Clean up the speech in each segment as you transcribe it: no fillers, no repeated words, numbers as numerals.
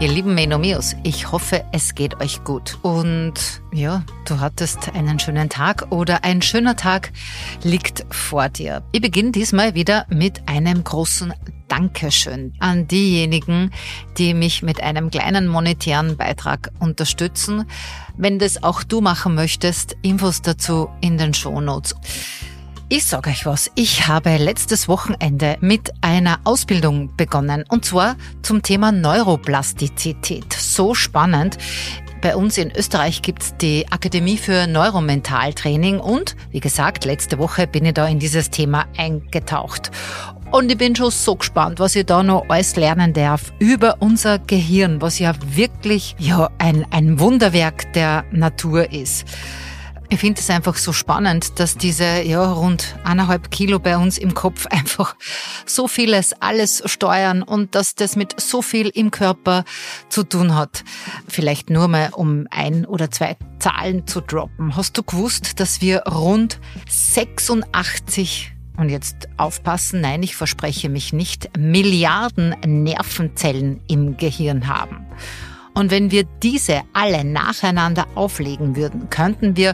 Ihr lieben Menomios, ich hoffe, es geht euch gut. Und ja, du hattest einen schönen Tag oder ein schöner Tag liegt vor dir. Ich beginne diesmal wieder mit einem großen Dankeschön an diejenigen, die mich mit einem kleinen monetären Beitrag unterstützen. Wenn das auch du machen möchtest, Infos dazu in den Shownotes. Ich sage euch was, ich habe letztes Wochenende mit einer Ausbildung begonnen und zwar zum Thema Neuroplastizität. So spannend. Bei uns in Österreich gibt's die Akademie für Neuromentaltraining und, wie gesagt, letzte Woche bin ich da in dieses Thema eingetaucht. Und ich bin schon so gespannt, was ich da noch alles lernen darf über unser Gehirn, was ja wirklich ein Wunderwerk der Natur ist. Ich finde es einfach so spannend, dass diese rund 1,5 Kilo bei uns im Kopf einfach so vieles, alles steuern und dass das mit so viel im Körper zu tun hat. Vielleicht nur mal, um 1 oder 2 Zahlen zu droppen. Hast du gewusst, dass wir rund 86, und jetzt aufpassen, nein, ich verspreche mich nicht, Milliarden Nervenzellen im Gehirn haben? Und wenn wir diese alle nacheinander auflegen würden, könnten wir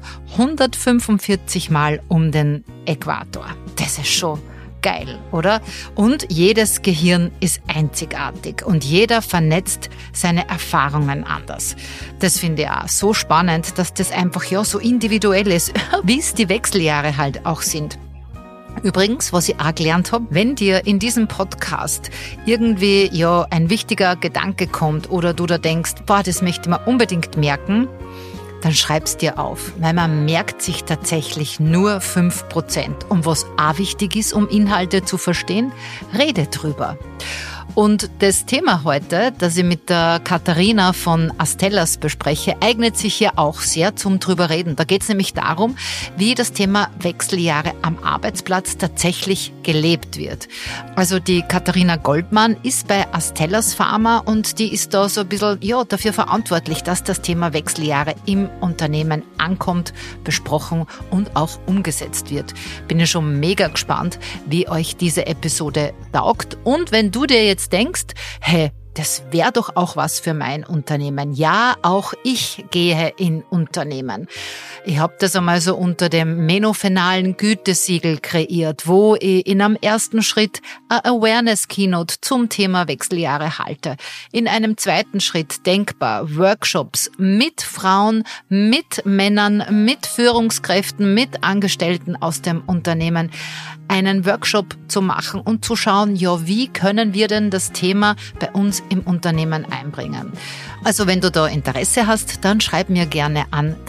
145 Mal um den Äquator. Das ist schon geil, oder? Und jedes Gehirn ist einzigartig und jeder vernetzt seine Erfahrungen anders. Das finde ich auch so spannend, dass das einfach so individuell ist, wie es die Wechseljahre halt auch sind. Übrigens, was ich auch gelernt habe, wenn dir in diesem Podcast irgendwie ein wichtiger Gedanke kommt oder du da denkst, das möchte ich mir unbedingt merken, dann schreib's dir auf, weil man merkt sich tatsächlich nur 5%. Und was auch wichtig ist, um Inhalte zu verstehen, rede drüber. Und das Thema heute, das ich mit der Katharina von Astellas bespreche, eignet sich ja auch sehr zum drüber reden. Da geht es nämlich darum, wie das Thema Wechseljahre am Arbeitsplatz tatsächlich gelebt wird. Also die Katharina Goldmann ist bei Astellas Pharma und die ist da so ein bisschen dafür verantwortlich, dass das Thema Wechseljahre im Unternehmen ankommt, besprochen und auch umgesetzt wird. Bin ich schon mega gespannt, wie euch diese Episode taugt. Und wenn du dir jetzt denkst, hey, das wäre doch auch was für mein Unternehmen. Ja, auch ich gehe in Unternehmen. Ich habe das einmal so unter dem menophenalen Gütesiegel kreiert, wo ich in einem ersten Schritt eine Awareness-Keynote zum Thema Wechseljahre halte. In einem zweiten Schritt denkbar Workshops mit Frauen, mit Männern, mit Führungskräften, mit Angestellten aus dem Unternehmen einen Workshop zu machen und zu schauen, wie können wir denn das Thema bei uns im Unternehmen einbringen. Also wenn du da Interesse hast, dann schreib mir gerne an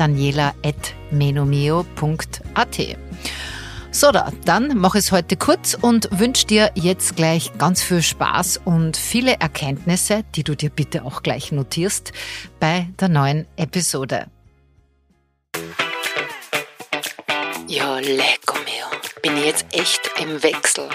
daniela@menomio.at. So, dann mache ich es heute kurz und wünsche dir jetzt gleich ganz viel Spaß und viele Erkenntnisse, die du dir bitte auch gleich notierst, bei der neuen Episode. Ja, lecco mio. Bin ich jetzt echt im Wechsel.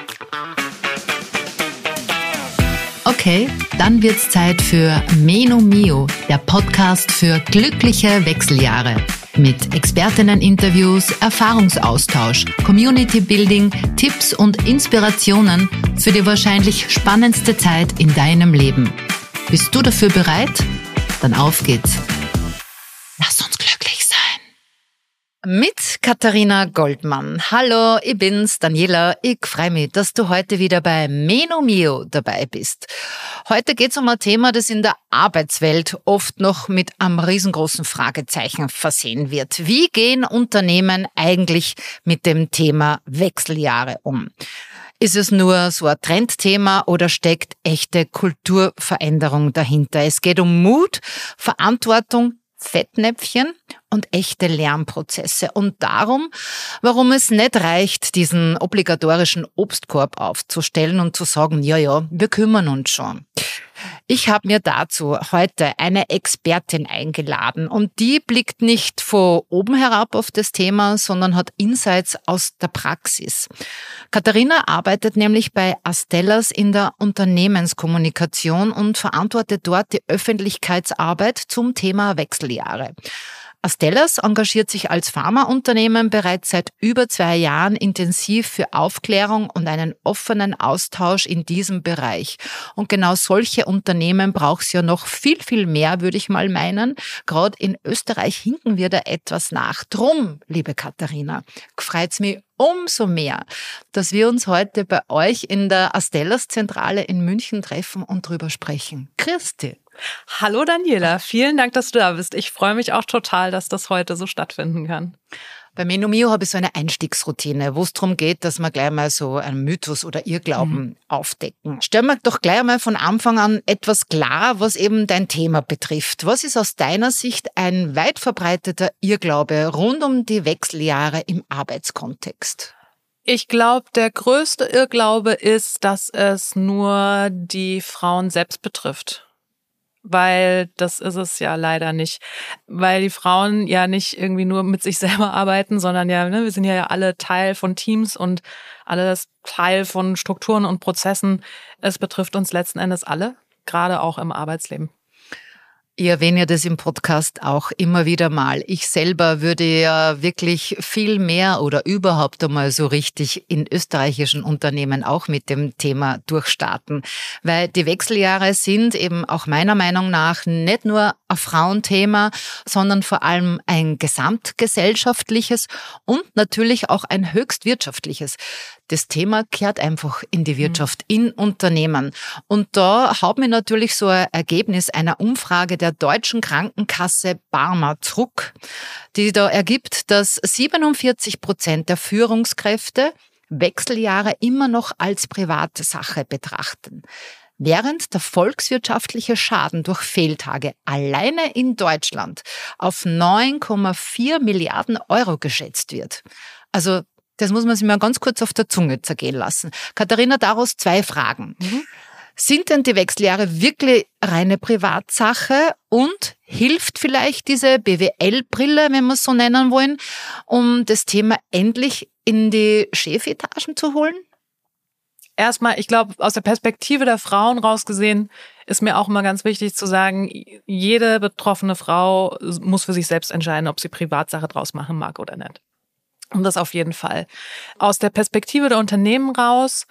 Okay, dann wird's Zeit für Meno Mio, der Podcast für glückliche Wechseljahre. Mit Expertinnen-Interviews, Erfahrungsaustausch, Community-Building, Tipps und Inspirationen für die wahrscheinlich spannendste Zeit in deinem Leben. Bist du dafür bereit? Dann auf geht's. Lass uns glücklich sein. Mit Katharina Goldmann. Hallo, ich bin's, Daniela. Ich freue mich, dass du heute wieder bei Meno Mio dabei bist. Heute geht's um ein Thema, das in der Arbeitswelt oft noch mit einem riesengroßen Fragezeichen versehen wird. Wie gehen Unternehmen eigentlich mit dem Thema Wechseljahre um? Ist es nur so ein Trendthema oder steckt echte Kulturveränderung dahinter? Es geht um Mut, Verantwortung, Fettnäpfchen und echte Lernprozesse und darum, warum es nicht reicht, diesen obligatorischen Obstkorb aufzustellen und zu sagen, wir kümmern uns schon. Ich habe mir dazu heute eine Expertin eingeladen und die blickt nicht von oben herab auf das Thema, sondern hat Insights aus der Praxis. Katharina arbeitet nämlich bei Astellas in der Unternehmenskommunikation und verantwortet dort die Öffentlichkeitsarbeit zum Thema Wechseljahre. Astellas engagiert sich als Pharmaunternehmen bereits seit über 2 Jahren intensiv für Aufklärung und einen offenen Austausch in diesem Bereich. Und genau solche Unternehmen braucht es ja noch viel, viel mehr, würde ich mal meinen. Gerade in Österreich hinken wir da etwas nach. Drum, liebe Katharina, freut's mich umso mehr, dass wir uns heute bei euch in der Astellas-Zentrale in München treffen und drüber sprechen. Grüß dich. Hallo Daniela, vielen Dank, dass du da bist. Ich freue mich auch total, dass das heute so stattfinden kann. Bei Menomio habe ich so eine Einstiegsroutine, wo es darum geht, dass wir gleich mal so einen Mythos oder Irrglauben aufdecken. Stell mir doch gleich mal von Anfang an etwas klar, was eben dein Thema betrifft. Was ist aus deiner Sicht ein weit verbreiteter Irrglaube rund um die Wechseljahre im Arbeitskontext? Ich glaube, der größte Irrglaube ist, dass es nur die Frauen selbst betrifft. Weil das ist es ja leider nicht. Weil die Frauen ja nicht irgendwie nur mit sich selber arbeiten, sondern ja, wir sind ja alle Teil von Teams und alles Teil von Strukturen und Prozessen. Es betrifft uns letzten Endes alle, gerade auch im Arbeitsleben. Ich erwähne das im Podcast auch immer wieder mal. Ich selber würde ja wirklich viel mehr oder überhaupt einmal so richtig in österreichischen Unternehmen auch mit dem Thema durchstarten. Weil die Wechseljahre sind eben auch meiner Meinung nach nicht nur ein Frauenthema, sondern vor allem ein gesamtgesellschaftliches und natürlich auch ein höchst wirtschaftliches. Das Thema kehrt einfach in die Wirtschaft, in Unternehmen. Und da haben wir natürlich so ein Ergebnis einer Umfrage der Deutschen Krankenkasse Barmer zurück, die da ergibt, dass 47% der Führungskräfte Wechseljahre immer noch als private Sache betrachten. Während der volkswirtschaftliche Schaden durch Fehltage alleine in Deutschland auf 9,4 Milliarden Euro geschätzt wird. Also das muss man sich mal ganz kurz auf der Zunge zergehen lassen. Katharina, daraus 2 Fragen. Sind denn die Wechseljahre wirklich reine Privatsache und hilft vielleicht diese BWL-Brille, wenn wir es so nennen wollen, um das Thema endlich in die Chefetagen zu holen? Erstmal, ich glaube, aus der Perspektive der Frauen rausgesehen, ist mir auch immer ganz wichtig zu sagen, jede betroffene Frau muss für sich selbst entscheiden, ob sie Privatsache draus machen mag oder nicht. Und das auf jeden Fall. Aus der Perspektive der Unternehmen raus,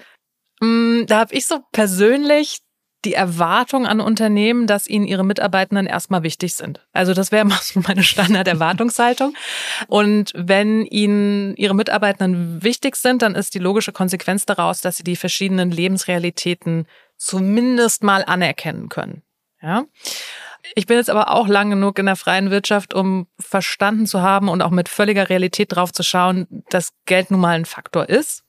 da habe ich so persönlich die Erwartung an Unternehmen, dass ihnen ihre Mitarbeitenden erstmal wichtig sind. Also das wäre mal so meine Standard-Erwartungshaltung. Und wenn ihnen ihre Mitarbeitenden wichtig sind, dann ist die logische Konsequenz daraus, dass sie die verschiedenen Lebensrealitäten zumindest mal anerkennen können. Ja. Ich bin jetzt aber auch lang genug in der freien Wirtschaft, um verstanden zu haben und auch mit völliger Realität drauf zu schauen, dass Geld nun mal ein Faktor ist.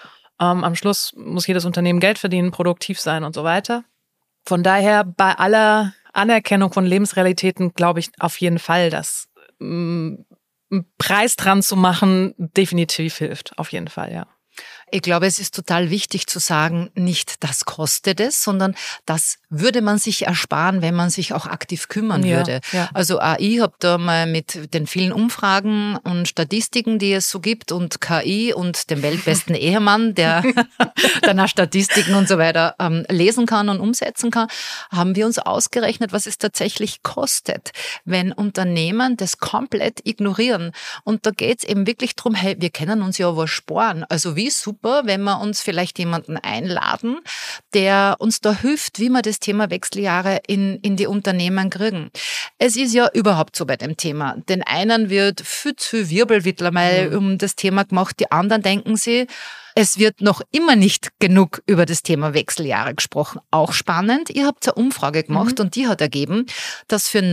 Am Schluss muss jedes Unternehmen Geld verdienen, produktiv sein und so weiter. Von daher, bei aller Anerkennung von Lebensrealitäten glaube ich auf jeden Fall, dass einen Preis dran zu machen definitiv hilft. Auf jeden Fall, ja. Ich glaube, es ist total wichtig zu sagen, nicht das kostet es, sondern das würde man sich ersparen, wenn man sich auch aktiv kümmern würde. Ja. Also ich habe da mal mit den vielen Umfragen und Statistiken, die es so gibt, und KI und dem weltbesten Ehemann, der dann auch Statistiken und so weiter lesen kann und umsetzen kann, haben wir uns ausgerechnet, was es tatsächlich kostet, wenn Unternehmen das komplett ignorieren. Und da geht es eben wirklich darum, hey, wir können uns ja was sparen. Also wie super, wenn wir uns vielleicht jemanden einladen, der uns da hilft, wie wir das Thema Wechseljahre in die Unternehmen kriegen. Es ist ja überhaupt so bei dem Thema. Den einen wird viel zu viel Wirbelwittler mal um das Thema gemacht, die anderen denken sich, es wird noch immer nicht genug über das Thema Wechseljahre gesprochen. Auch spannend, ihr habt eine Umfrage gemacht und die hat ergeben, dass für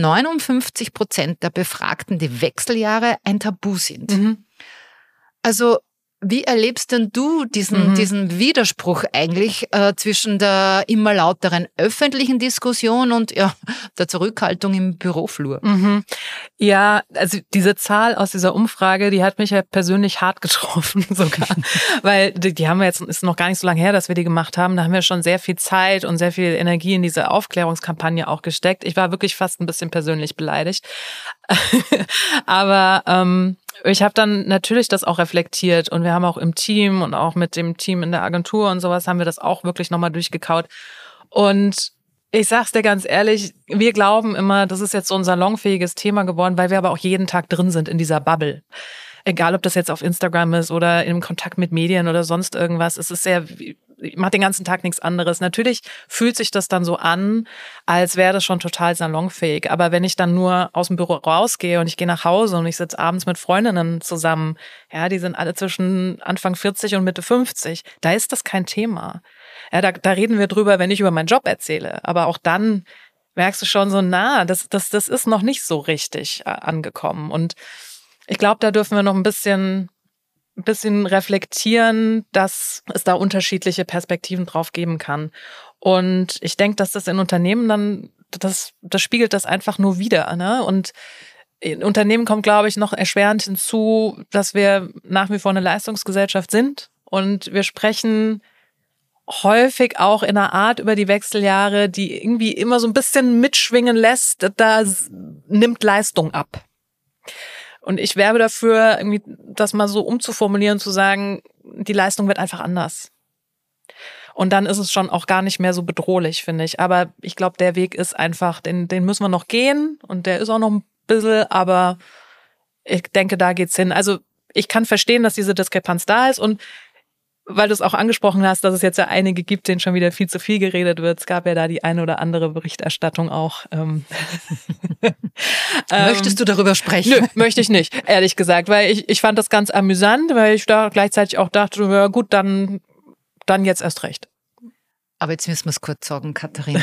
59% der Befragten die Wechseljahre ein Tabu sind. Also wie erlebst denn du diesen Widerspruch eigentlich zwischen der immer lauteren öffentlichen Diskussion und der Zurückhaltung im Büroflur? Ja, also diese Zahl aus dieser Umfrage, die hat mich ja persönlich hart getroffen sogar, weil die haben wir jetzt, ist noch gar nicht so lange her, dass wir die gemacht haben, da haben wir schon sehr viel Zeit und sehr viel Energie in diese Aufklärungskampagne auch gesteckt. Ich war wirklich fast ein bisschen persönlich beleidigt, aber ich habe dann natürlich das auch reflektiert und wir haben auch im Team und auch mit dem Team in der Agentur und sowas haben wir das auch wirklich nochmal durchgekaut. Und Ich sag's dir ganz ehrlich, wir glauben immer, das ist jetzt so ein salonfähiges Thema geworden, weil wir aber auch jeden Tag drin sind in dieser Bubble. Egal, ob das jetzt auf Instagram ist oder im Kontakt mit Medien oder sonst irgendwas. Es ist ich mache den ganzen Tag nichts anderes. Natürlich fühlt sich das dann so an, als wäre das schon total salonfähig. Aber wenn ich dann nur aus dem Büro rausgehe und ich gehe nach Hause und ich sitze abends mit Freundinnen zusammen, ja, die sind alle zwischen Anfang 40 und Mitte 50, da ist das kein Thema. Ja, da reden wir drüber, wenn ich über meinen Job erzähle. Aber auch dann merkst du schon so, das ist noch nicht so richtig angekommen. Und ich glaube, da dürfen wir noch ein bisschen reflektieren, dass es da unterschiedliche Perspektiven drauf geben kann. Und ich denke, dass das in Unternehmen dann, das spiegelt das einfach nur wider, ne? Und in Unternehmen kommt, glaube ich, noch erschwerend hinzu, dass wir nach wie vor eine Leistungsgesellschaft sind. Und wir sprechen häufig auch in einer Art über die Wechseljahre, die irgendwie immer so ein bisschen mitschwingen lässt, da nimmt Leistung ab. Und ich werbe dafür, irgendwie das mal so umzuformulieren, zu sagen, die Leistung wird einfach anders. Und dann ist es schon auch gar nicht mehr so bedrohlich, finde ich. Aber ich glaube, der Weg ist einfach, den müssen wir noch gehen. Und der ist auch noch ein bisschen, aber ich denke, da geht's hin. Also ich kann verstehen, dass diese Diskrepanz da ist. Und weil du es auch angesprochen hast, dass es jetzt ja einige gibt, denen schon wieder viel zu viel geredet wird. Es gab ja da die eine oder andere Berichterstattung auch. Möchtest du darüber sprechen? Nö, möchte ich nicht, ehrlich gesagt, weil ich fand das ganz amüsant, weil ich da gleichzeitig auch dachte, ja gut, dann jetzt erst recht. Aber jetzt müssen wir es kurz sagen, Katharina,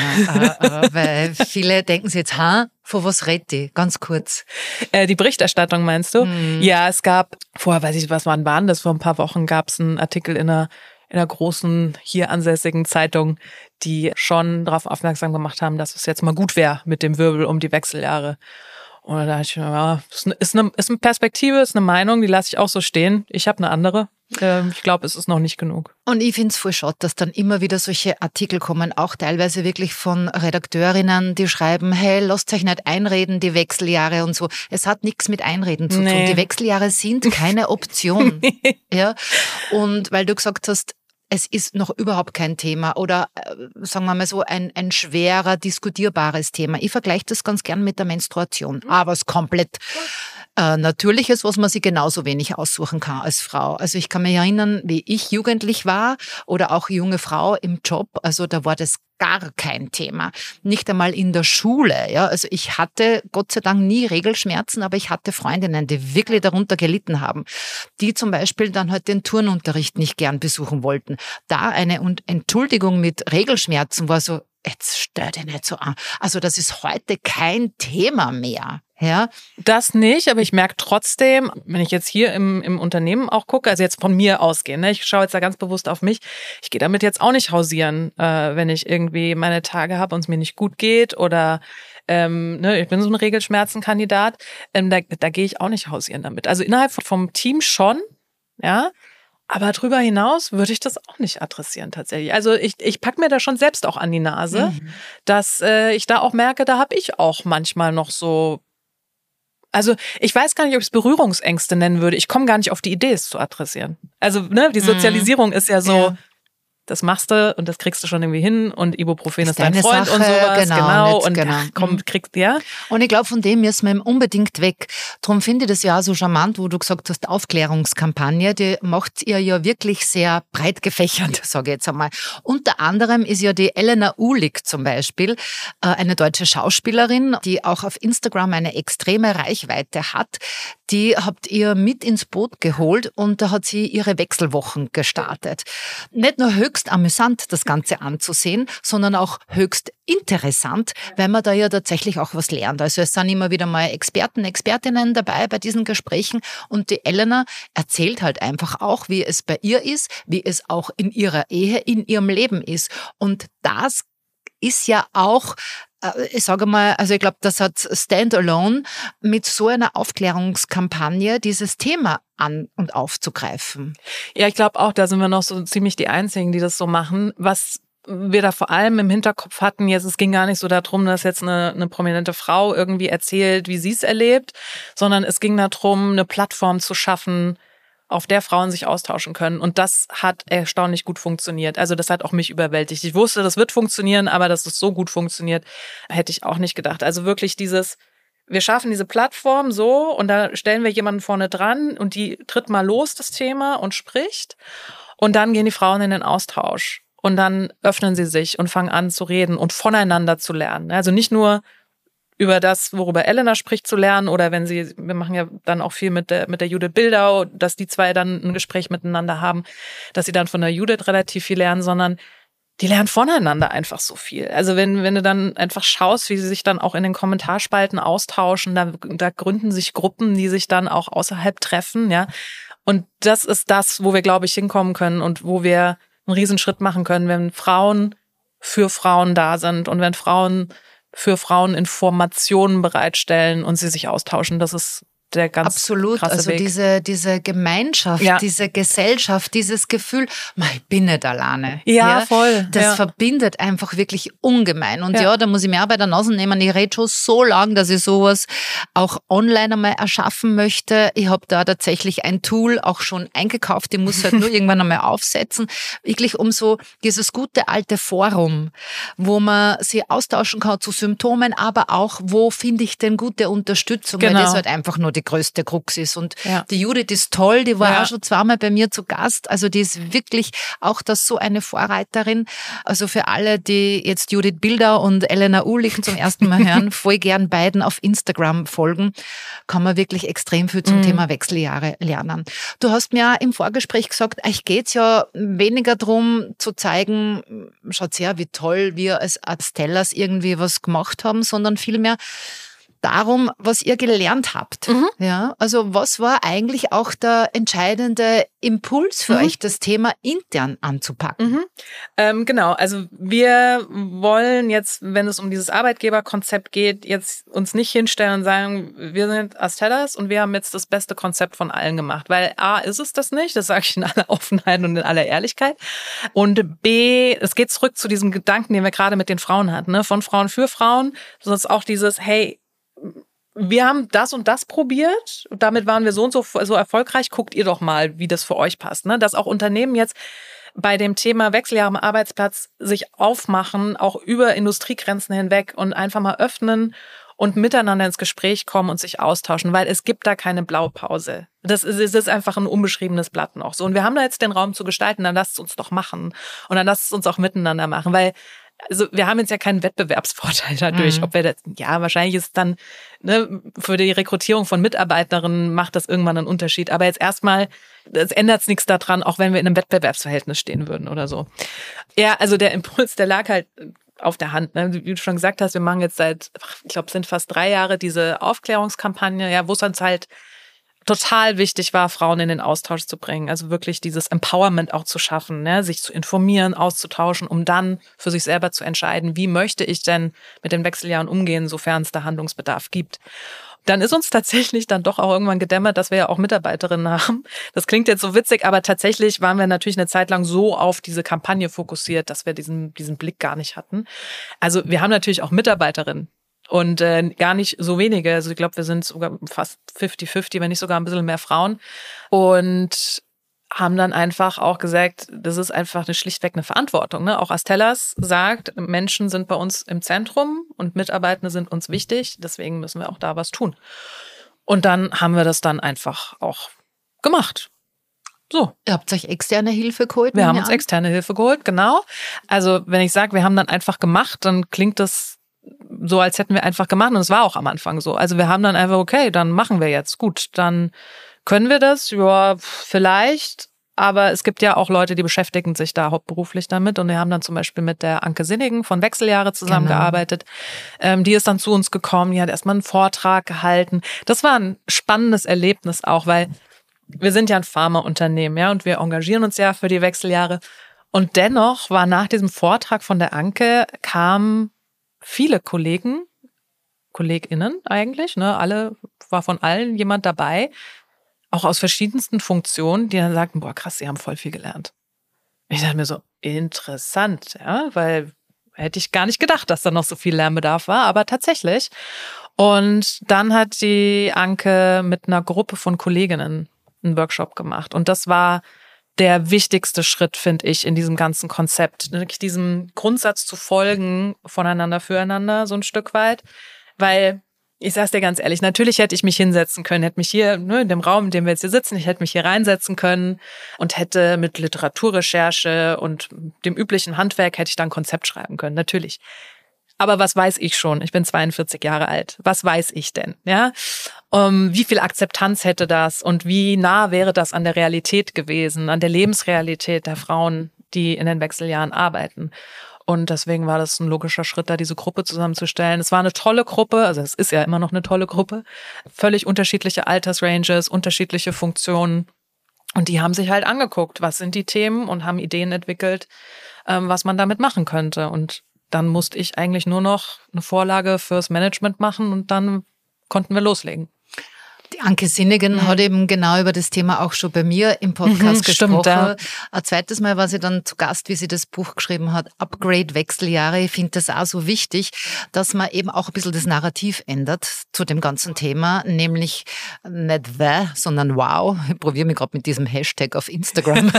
weil viele denken sich jetzt, von was redet die? Ganz kurz. Die Berichterstattung meinst du? Ja, es gab, weiß ich, was waren das? Vor ein paar Wochen gab es einen Artikel in einer großen, hier ansässigen Zeitung, die schon darauf aufmerksam gemacht haben, dass es jetzt mal gut wäre mit dem Wirbel um die Wechseljahre. Und da dachte ich mir, ja, ist eine Perspektive, ist eine Meinung, die lasse ich auch so stehen. Ich habe eine andere. Ich glaube, es ist noch nicht genug. Und ich finde es voll schade, dass dann immer wieder solche Artikel kommen, auch teilweise wirklich von Redakteurinnen, die schreiben, hey, lasst euch nicht einreden, die Wechseljahre und so. Es hat nichts mit Einreden zu tun. Die Wechseljahre sind keine Option. Ja. Und weil du gesagt hast, es ist noch überhaupt kein Thema oder sagen wir mal so ein schwerer, diskutierbares Thema. Ich vergleiche das ganz gern mit der Menstruation. Aber es komplett Natürliches, was man sich genauso wenig aussuchen kann als Frau. Also ich kann mich erinnern, wie ich jugendlich war oder auch junge Frau im Job, also da war das gar kein Thema. Nicht einmal in der Schule. Ja, also ich hatte Gott sei Dank nie Regelschmerzen, aber ich hatte Freundinnen, die wirklich darunter gelitten haben, die zum Beispiel dann halt den Turnunterricht nicht gern besuchen wollten. Da eine Entschuldigung mit Regelschmerzen war so, jetzt stör dich nicht so an. Also das ist heute kein Thema mehr. Ja, das nicht, aber ich merke trotzdem, wenn ich jetzt hier im Unternehmen auch gucke, also jetzt von mir ausgehen, ne, ich schaue jetzt da ganz bewusst auf mich, ich gehe damit jetzt auch nicht hausieren, wenn ich irgendwie meine Tage habe und es mir nicht gut geht oder ich bin so ein Regelschmerzenkandidat, da gehe ich auch nicht hausieren damit. Also innerhalb vom Team schon, ja, aber drüber hinaus würde ich das auch nicht adressieren tatsächlich. Also ich packe mir da schon selbst auch an die Nase, dass ich da auch merke, da habe ich auch manchmal noch so. Also ich weiß gar nicht, ob ich es Berührungsängste nennen würde. Ich komme gar nicht auf die Idee, es zu adressieren. Also die Sozialisierung ist ja so, das machst du und das kriegst du schon irgendwie hin und Ibuprofen ist dein Freund Sache, und sowas. Genau. Und komm, kriegst ja. Und ich glaube, von dem müssen wir unbedingt weg. Darum finde ich das ja auch so charmant, wo du gesagt hast, Aufklärungskampagne, die macht ihr ja wirklich sehr breit gefächert, sage ich jetzt einmal. Unter anderem ist ja die Elena Uhlig zum Beispiel, eine deutsche Schauspielerin, die auch auf Instagram eine extreme Reichweite hat. Die habt ihr mit ins Boot geholt und da hat sie ihre Wechselwochen gestartet. Nicht nur höchst amüsant, das Ganze anzusehen, sondern auch höchst interessant, weil man da ja tatsächlich auch was lernt. Also es sind immer wieder mal Experten, Expertinnen dabei bei diesen Gesprächen und die Elena erzählt halt einfach auch, wie es bei ihr ist, wie es auch in ihrer Ehe, in ihrem Leben ist. Und das ist ja auch, ich sage mal, also ich glaube, das hat Standalone mit so einer Aufklärungskampagne dieses Thema an- und aufzugreifen. Ja, ich glaube auch, da sind wir noch so ziemlich die Einzigen, die das so machen. Was wir da vor allem im Hinterkopf hatten, jetzt, es ging gar nicht so darum, dass jetzt eine prominente Frau irgendwie erzählt, wie sie es erlebt, sondern es ging darum, eine Plattform zu schaffen, auf der Frauen sich austauschen können. Und das hat erstaunlich gut funktioniert. Also das hat auch mich überwältigt. Ich wusste, das wird funktionieren, aber dass es so gut funktioniert, hätte ich auch nicht gedacht. Also wirklich wir schaffen diese Plattform so und da stellen wir jemanden vorne dran und die tritt mal los, das Thema, und spricht. Und dann gehen die Frauen in den Austausch. Und dann öffnen sie sich und fangen an zu reden und voneinander zu lernen. Also nicht nur über das, worüber Elena spricht, zu lernen oder wir machen ja dann auch viel mit der Judith Bildau, dass die zwei dann ein Gespräch miteinander haben, dass sie dann von der Judith relativ viel lernen, sondern die lernen voneinander einfach so viel. Also wenn du dann einfach schaust, wie sie sich dann auch in den Kommentarspalten austauschen, da gründen sich Gruppen, die sich dann auch außerhalb treffen, ja. Und das ist das, wo wir, glaube ich, hinkommen können und wo wir einen Riesenschritt machen können, wenn Frauen für Frauen da sind und wenn Frauen für Frauen Informationen bereitstellen und sie sich austauschen. Das ist der ganz absolut, krasse also Weg. diese Gemeinschaft, Ja. diese Gesellschaft, dieses Gefühl, ich bin nicht alleine. Ja, voll. Das verbindet einfach wirklich ungemein. Und Ja. da muss ich mir auch bei der Nase nehmen. Ich rede schon so lange, dass ich sowas auch online einmal erschaffen möchte. Ich habe da tatsächlich ein Tool auch schon eingekauft. Ich muss halt nur irgendwann einmal aufsetzen. Wirklich um so dieses gute alte Forum, wo man sich austauschen kann zu Symptomen, aber auch, wo finde ich denn gute Unterstützung? Genau. Weil das halt einfach nur die größte Krux ist. Und Ja. die Judith ist toll, die war Ja. auch schon zweimal bei mir zu Gast. Also die ist wirklich auch das so eine Vorreiterin. Also für alle, die jetzt Judith Bildau und Elena Uhlich zum ersten Mal hören, voll gern beiden auf Instagram folgen, kann man wirklich extrem viel zum Thema Wechseljahre lernen. Du hast mir im Vorgespräch gesagt, euch geht's ja weniger darum zu zeigen, schaut her, wie toll wir als Astellas irgendwie was gemacht haben, sondern vielmehr darum, was ihr gelernt habt. Ja, also was war eigentlich auch der entscheidende Impuls für euch, das Thema intern anzupacken? Genau, also wir wollen jetzt, wenn es um dieses Arbeitgeberkonzept geht, jetzt uns nicht hinstellen und sagen, wir sind Astellas und wir haben jetzt das beste Konzept von allen gemacht. Weil A, ist es das nicht, das sage ich in aller Offenheit und in aller Ehrlichkeit. Und B, es geht zurück zu diesem Gedanken, den wir gerade mit den Frauen hatten, ne? Von Frauen für Frauen. Das ist auch dieses, hey, wir haben das und das probiert, damit waren wir so und so erfolgreich, guckt ihr doch mal, wie das für euch passt. Ne? Dass auch Unternehmen jetzt bei dem Thema Wechseljahre am Arbeitsplatz sich aufmachen, auch über Industriegrenzen hinweg und einfach mal öffnen und miteinander ins Gespräch kommen und sich austauschen, weil es gibt da keine Blaupause. Es ist einfach ein unbeschriebenes Blatt noch so. Und wir haben da jetzt den Raum zu gestalten, dann lasst es uns doch machen. Und dann lasst es uns auch miteinander machen, weil also wir haben jetzt ja keinen Wettbewerbsvorteil dadurch. Ob wir das, ja, wahrscheinlich ist dann, ne, für die Rekrutierung von Mitarbeiterinnen macht das irgendwann einen Unterschied. Aber jetzt erstmal, es ändert nichts daran, auch wenn wir in einem Wettbewerbsverhältnis stehen würden oder so. Ja, also der Impuls, der lag halt auf der Hand. Ne? Wie du schon gesagt hast, wir machen jetzt ich glaube, es sind fast 3 Jahre diese Aufklärungskampagne, ja, wo es uns halt total wichtig war, Frauen in den Austausch zu bringen. Also wirklich dieses Empowerment auch zu schaffen, ne? Sich zu informieren, auszutauschen, um dann für sich selber zu entscheiden, wie möchte ich denn mit den Wechseljahren umgehen, sofern es da Handlungsbedarf gibt. Dann ist uns tatsächlich dann doch auch irgendwann gedämmert, dass wir ja auch Mitarbeiterinnen haben. Das klingt jetzt so witzig, aber tatsächlich waren wir natürlich eine Zeit lang so auf diese Kampagne fokussiert, dass wir diesen Blick gar nicht hatten. Also wir haben natürlich auch Mitarbeiterinnen. Und gar nicht so wenige. Also ich glaube, wir sind sogar fast 50-50, wenn nicht sogar ein bisschen mehr Frauen. Und haben dann einfach auch gesagt, das ist einfach schlichtweg eine Verantwortung. Ne? Auch Astellas sagt, Menschen sind bei uns im Zentrum und Mitarbeitende sind uns wichtig. Deswegen müssen wir auch da was tun. Und dann haben wir das dann einfach auch gemacht. So. Ihr habt euch externe Hilfe geholt? Wir haben uns externe Hilfe geholt, genau. Also wenn ich sage, wir haben dann einfach gemacht, dann klingt das so, als hätten wir einfach gemacht. Und es war auch am Anfang so. Also wir haben dann einfach, okay, dann machen wir jetzt. Gut, dann können wir das. Ja, vielleicht. Aber es gibt ja auch Leute, die beschäftigen sich da hauptberuflich damit. Und wir haben dann zum Beispiel mit der Anke Sinnigen von Wechseljahre zusammengearbeitet. Genau. Die ist dann zu uns gekommen. Die hat erstmal einen Vortrag gehalten. Das war ein spannendes Erlebnis auch, weil wir sind ja ein Pharmaunternehmen, ja, und wir engagieren uns ja für die Wechseljahre. Und dennoch war nach diesem Vortrag von der Anke kamen viele KollegInnen eigentlich, ne, war von allen jemand dabei, auch aus verschiedensten Funktionen, die dann sagten, boah, krass, sie haben voll viel gelernt. Ich dachte mir so, interessant, ja, weil hätte ich gar nicht gedacht, dass da noch so viel Lernbedarf war, aber tatsächlich. Und dann hat die Anke mit einer Gruppe von Kolleginnen einen Workshop gemacht. Und das war der wichtigste Schritt, finde ich, in diesem ganzen Konzept. Wirklich diesem Grundsatz zu folgen, voneinander, füreinander, so ein Stück weit. Weil, ich sag's dir ganz ehrlich, natürlich hätte ich mich hinsetzen können, hätte mich hier, in dem Raum, in dem wir jetzt hier sitzen, ich hätte mich hier reinsetzen können und hätte mit Literaturrecherche und dem üblichen Handwerk hätte ich dann ein Konzept schreiben können, natürlich. Aber was weiß ich schon? Ich bin 42 Jahre alt. Was weiß ich denn? Ja, wie viel Akzeptanz hätte das und wie nah wäre das an der Realität gewesen, an der Lebensrealität der Frauen, die in den Wechseljahren arbeiten? Und deswegen war das ein logischer Schritt, da diese Gruppe zusammenzustellen. Es war eine tolle Gruppe, also es ist ja immer noch eine tolle Gruppe. Völlig unterschiedliche Altersranges, unterschiedliche Funktionen. Und die haben sich halt angeguckt, was sind die Themen und haben Ideen entwickelt, was man damit machen könnte. Und dann musste ich eigentlich nur noch eine Vorlage fürs Management machen und dann konnten wir loslegen. Die Anke Sinnigen hat eben genau über das Thema auch schon bei mir im Podcast gesprochen. Stimmt, ja. Ein zweites Mal war sie dann zu Gast, wie sie das Buch geschrieben hat, Upgrade Wechseljahre. Ich finde das auch so wichtig, dass man eben auch ein bisschen das Narrativ ändert zu dem ganzen Thema, nämlich nicht sondern wow. Ich probiere mich gerade mit diesem Hashtag auf Instagram.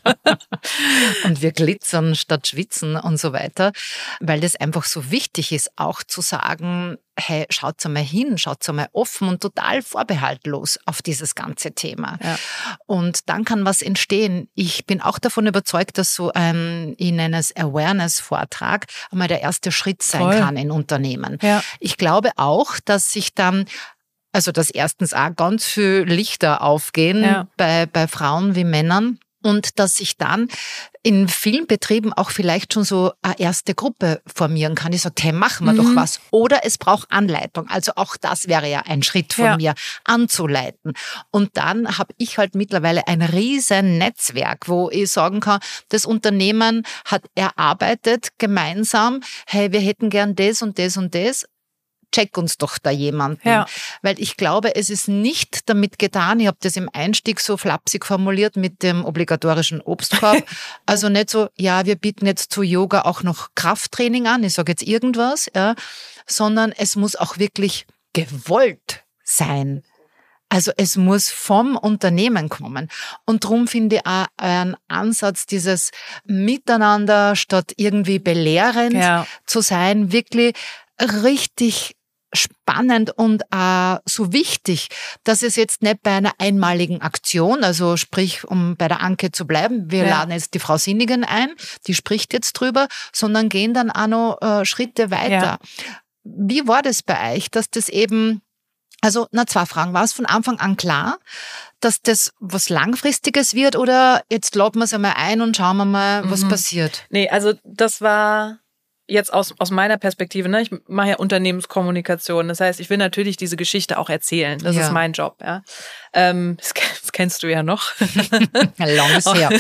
Und wir glitzern statt schwitzen und so weiter, weil das einfach so wichtig ist, auch zu sagen, hey, schaut's einmal hin, schaut's einmal offen und total vorbehaltlos auf dieses ganze Thema. Ja. Und dann kann was entstehen. Ich bin auch davon überzeugt, dass so ich nenne es Awareness-Vortrag einmal der erste Schritt sein kann in Unternehmen. Ja. Ich glaube auch, dass sich dann dass erstens auch ganz viel Lichter aufgehen bei Frauen wie Männern. Und dass sich dann in vielen Betrieben auch vielleicht schon so eine erste Gruppe formieren kann. Ich sage, hey, machen wir doch was. Oder es braucht Anleitung. Also auch das wäre ja ein Schritt von mir, anzuleiten. Und dann habe ich halt mittlerweile ein riesen Netzwerk, wo ich sagen kann, das Unternehmen hat erarbeitet gemeinsam, hey, wir hätten gern das und das und das. Check uns doch da jemanden. Ja. Weil ich glaube, es ist nicht damit getan, ich habe das im Einstieg so flapsig formuliert mit dem obligatorischen Obstkorb. Also nicht so, ja, wir bieten jetzt zu Yoga auch noch Krafttraining an, ich sage jetzt irgendwas, sondern es muss auch wirklich gewollt sein. Also es muss vom Unternehmen kommen. Und darum finde ich auch einen Ansatz, dieses Miteinander statt irgendwie belehrend zu sein, wirklich richtig spannend und so wichtig, dass es jetzt nicht bei einer einmaligen Aktion, also sprich, um bei der Anke zu bleiben, wir laden jetzt die Frau Sinnigen ein, die spricht jetzt drüber, sondern gehen dann auch noch Schritte weiter. Ja. Wie war das bei euch, dass das eben, zwei Fragen, war es von Anfang an klar, dass das was Langfristiges wird oder jetzt laden wir es einmal ein und schauen wir mal, was passiert? Nee, also das war jetzt aus meiner Perspektive, ich mache ja Unternehmenskommunikation. Das heißt, ich will natürlich diese Geschichte auch erzählen. Das ist mein Job. Ja. Das kennst du ja noch. Langes her.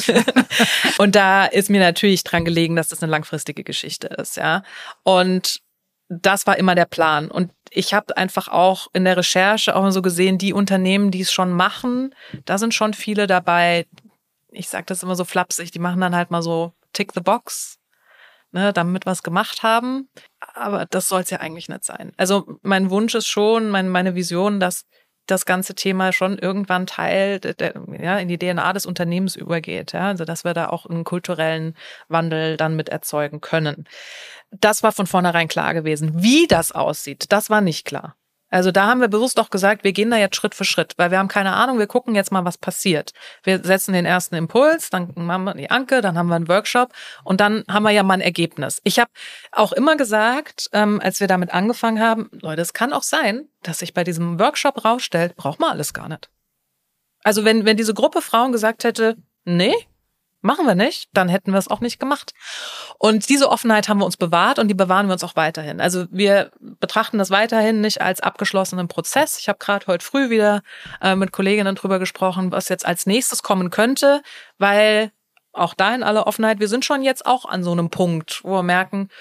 Und da ist mir natürlich dran gelegen, dass das eine langfristige Geschichte ist. Ja. Und das war immer der Plan. Und ich habe einfach auch in der Recherche auch so gesehen, die Unternehmen, die es schon machen, da sind schon viele dabei. Ich sage das immer so flapsig, die machen dann halt mal so Tick the Box. Damit was gemacht haben. Aber das soll es ja eigentlich nicht sein. Also mein Wunsch ist schon, meine Vision, dass das ganze Thema schon irgendwann Teil in die DNA des Unternehmens übergeht. Ja? Also dass wir da auch einen kulturellen Wandel dann mit erzeugen können. Das war von vornherein klar gewesen. Wie das aussieht, das war nicht klar. Also da haben wir bewusst auch gesagt, wir gehen da jetzt Schritt für Schritt, weil wir haben keine Ahnung, wir gucken jetzt mal, was passiert. Wir setzen den ersten Impuls, dann machen wir die Anke, dann haben wir einen Workshop und dann haben wir ja mal ein Ergebnis. Ich habe auch immer gesagt, als wir damit angefangen haben, Leute, es kann auch sein, dass sich bei diesem Workshop rausstellt, braucht man alles gar nicht. Also wenn diese Gruppe Frauen gesagt hätte, nee, machen wir nicht, dann hätten wir es auch nicht gemacht. Und diese Offenheit haben wir uns bewahrt und die bewahren wir uns auch weiterhin. Also wir betrachten das weiterhin nicht als abgeschlossenen Prozess. Ich habe gerade heute früh wieder mit Kolleginnen drüber gesprochen, was jetzt als nächstes kommen könnte, weil auch da in aller Offenheit, wir sind schon jetzt auch an so einem Punkt, wo wir merken,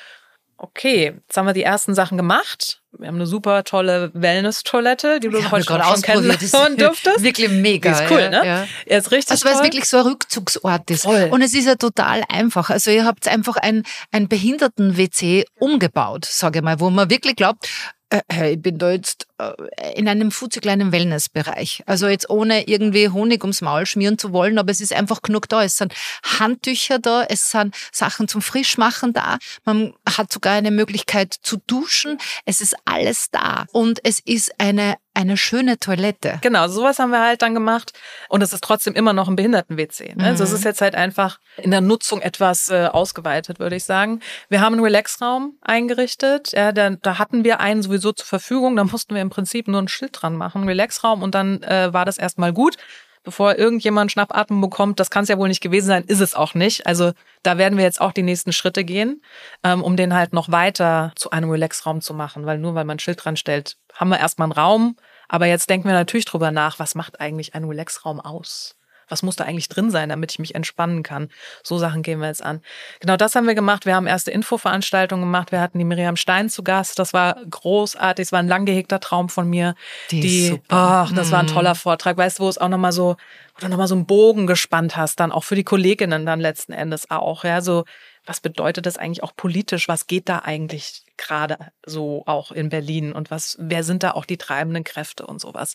okay, jetzt haben wir die ersten Sachen gemacht. Wir haben eine super tolle Wellness-Toilette, die du heute schon kennenlernen durftest. Wirklich mega. Die ist cool, ne? Ja. Er ist richtig toll. Weil es wirklich so ein Rückzugsort ist. Voll. Und es ist ja total einfach. Also ihr habt einfach ein Behinderten-WC umgebaut, sage ich mal, wo man wirklich glaubt, Ich bin da jetzt in einem futzig-kleinen Wellnessbereich. Also jetzt ohne irgendwie Honig ums Maul schmieren zu wollen, aber es ist einfach genug da. Es sind Handtücher da, es sind Sachen zum Frischmachen da. Man hat sogar eine Möglichkeit zu duschen. Es ist alles da. Und es ist eine schöne Toilette. Genau, sowas haben wir halt dann gemacht. Und es ist trotzdem immer noch ein Behinderten-WC. Ne? Also es ist jetzt halt einfach in der Nutzung etwas ausgeweitet, würde ich sagen. Wir haben einen Relaxraum eingerichtet. Ja, da hatten wir einen sowieso zur Verfügung. Da mussten wir im Prinzip nur ein Schild dran machen, Relaxraum. Und dann war das erstmal gut. Bevor irgendjemand Schnappatmung bekommt, das kann es ja wohl nicht gewesen sein, ist es auch nicht. Also da werden wir jetzt auch die nächsten Schritte gehen, um den halt noch weiter zu einem Relaxraum zu machen. Weil nur weil man ein Schild dran stellt, haben wir erstmal einen Raum. Aber jetzt denken wir natürlich drüber nach, was macht eigentlich ein Relaxraum aus? Was muss da eigentlich drin sein, damit ich mich entspannen kann? So Sachen gehen wir jetzt an. Genau das haben wir gemacht. Wir haben erste Infoveranstaltungen gemacht. Wir hatten die Miriam Stein zu Gast. Das war großartig. Es war ein lang gehegter Traum von mir. Das war ein toller Vortrag. Weißt du, wo du nochmal so einen Bogen gespannt hast, dann auch für die Kolleginnen dann letzten Endes auch. Ja, so, was bedeutet das eigentlich auch politisch? Was geht da eigentlich gerade so auch in Berlin? Und wer sind da auch die treibenden Kräfte und sowas?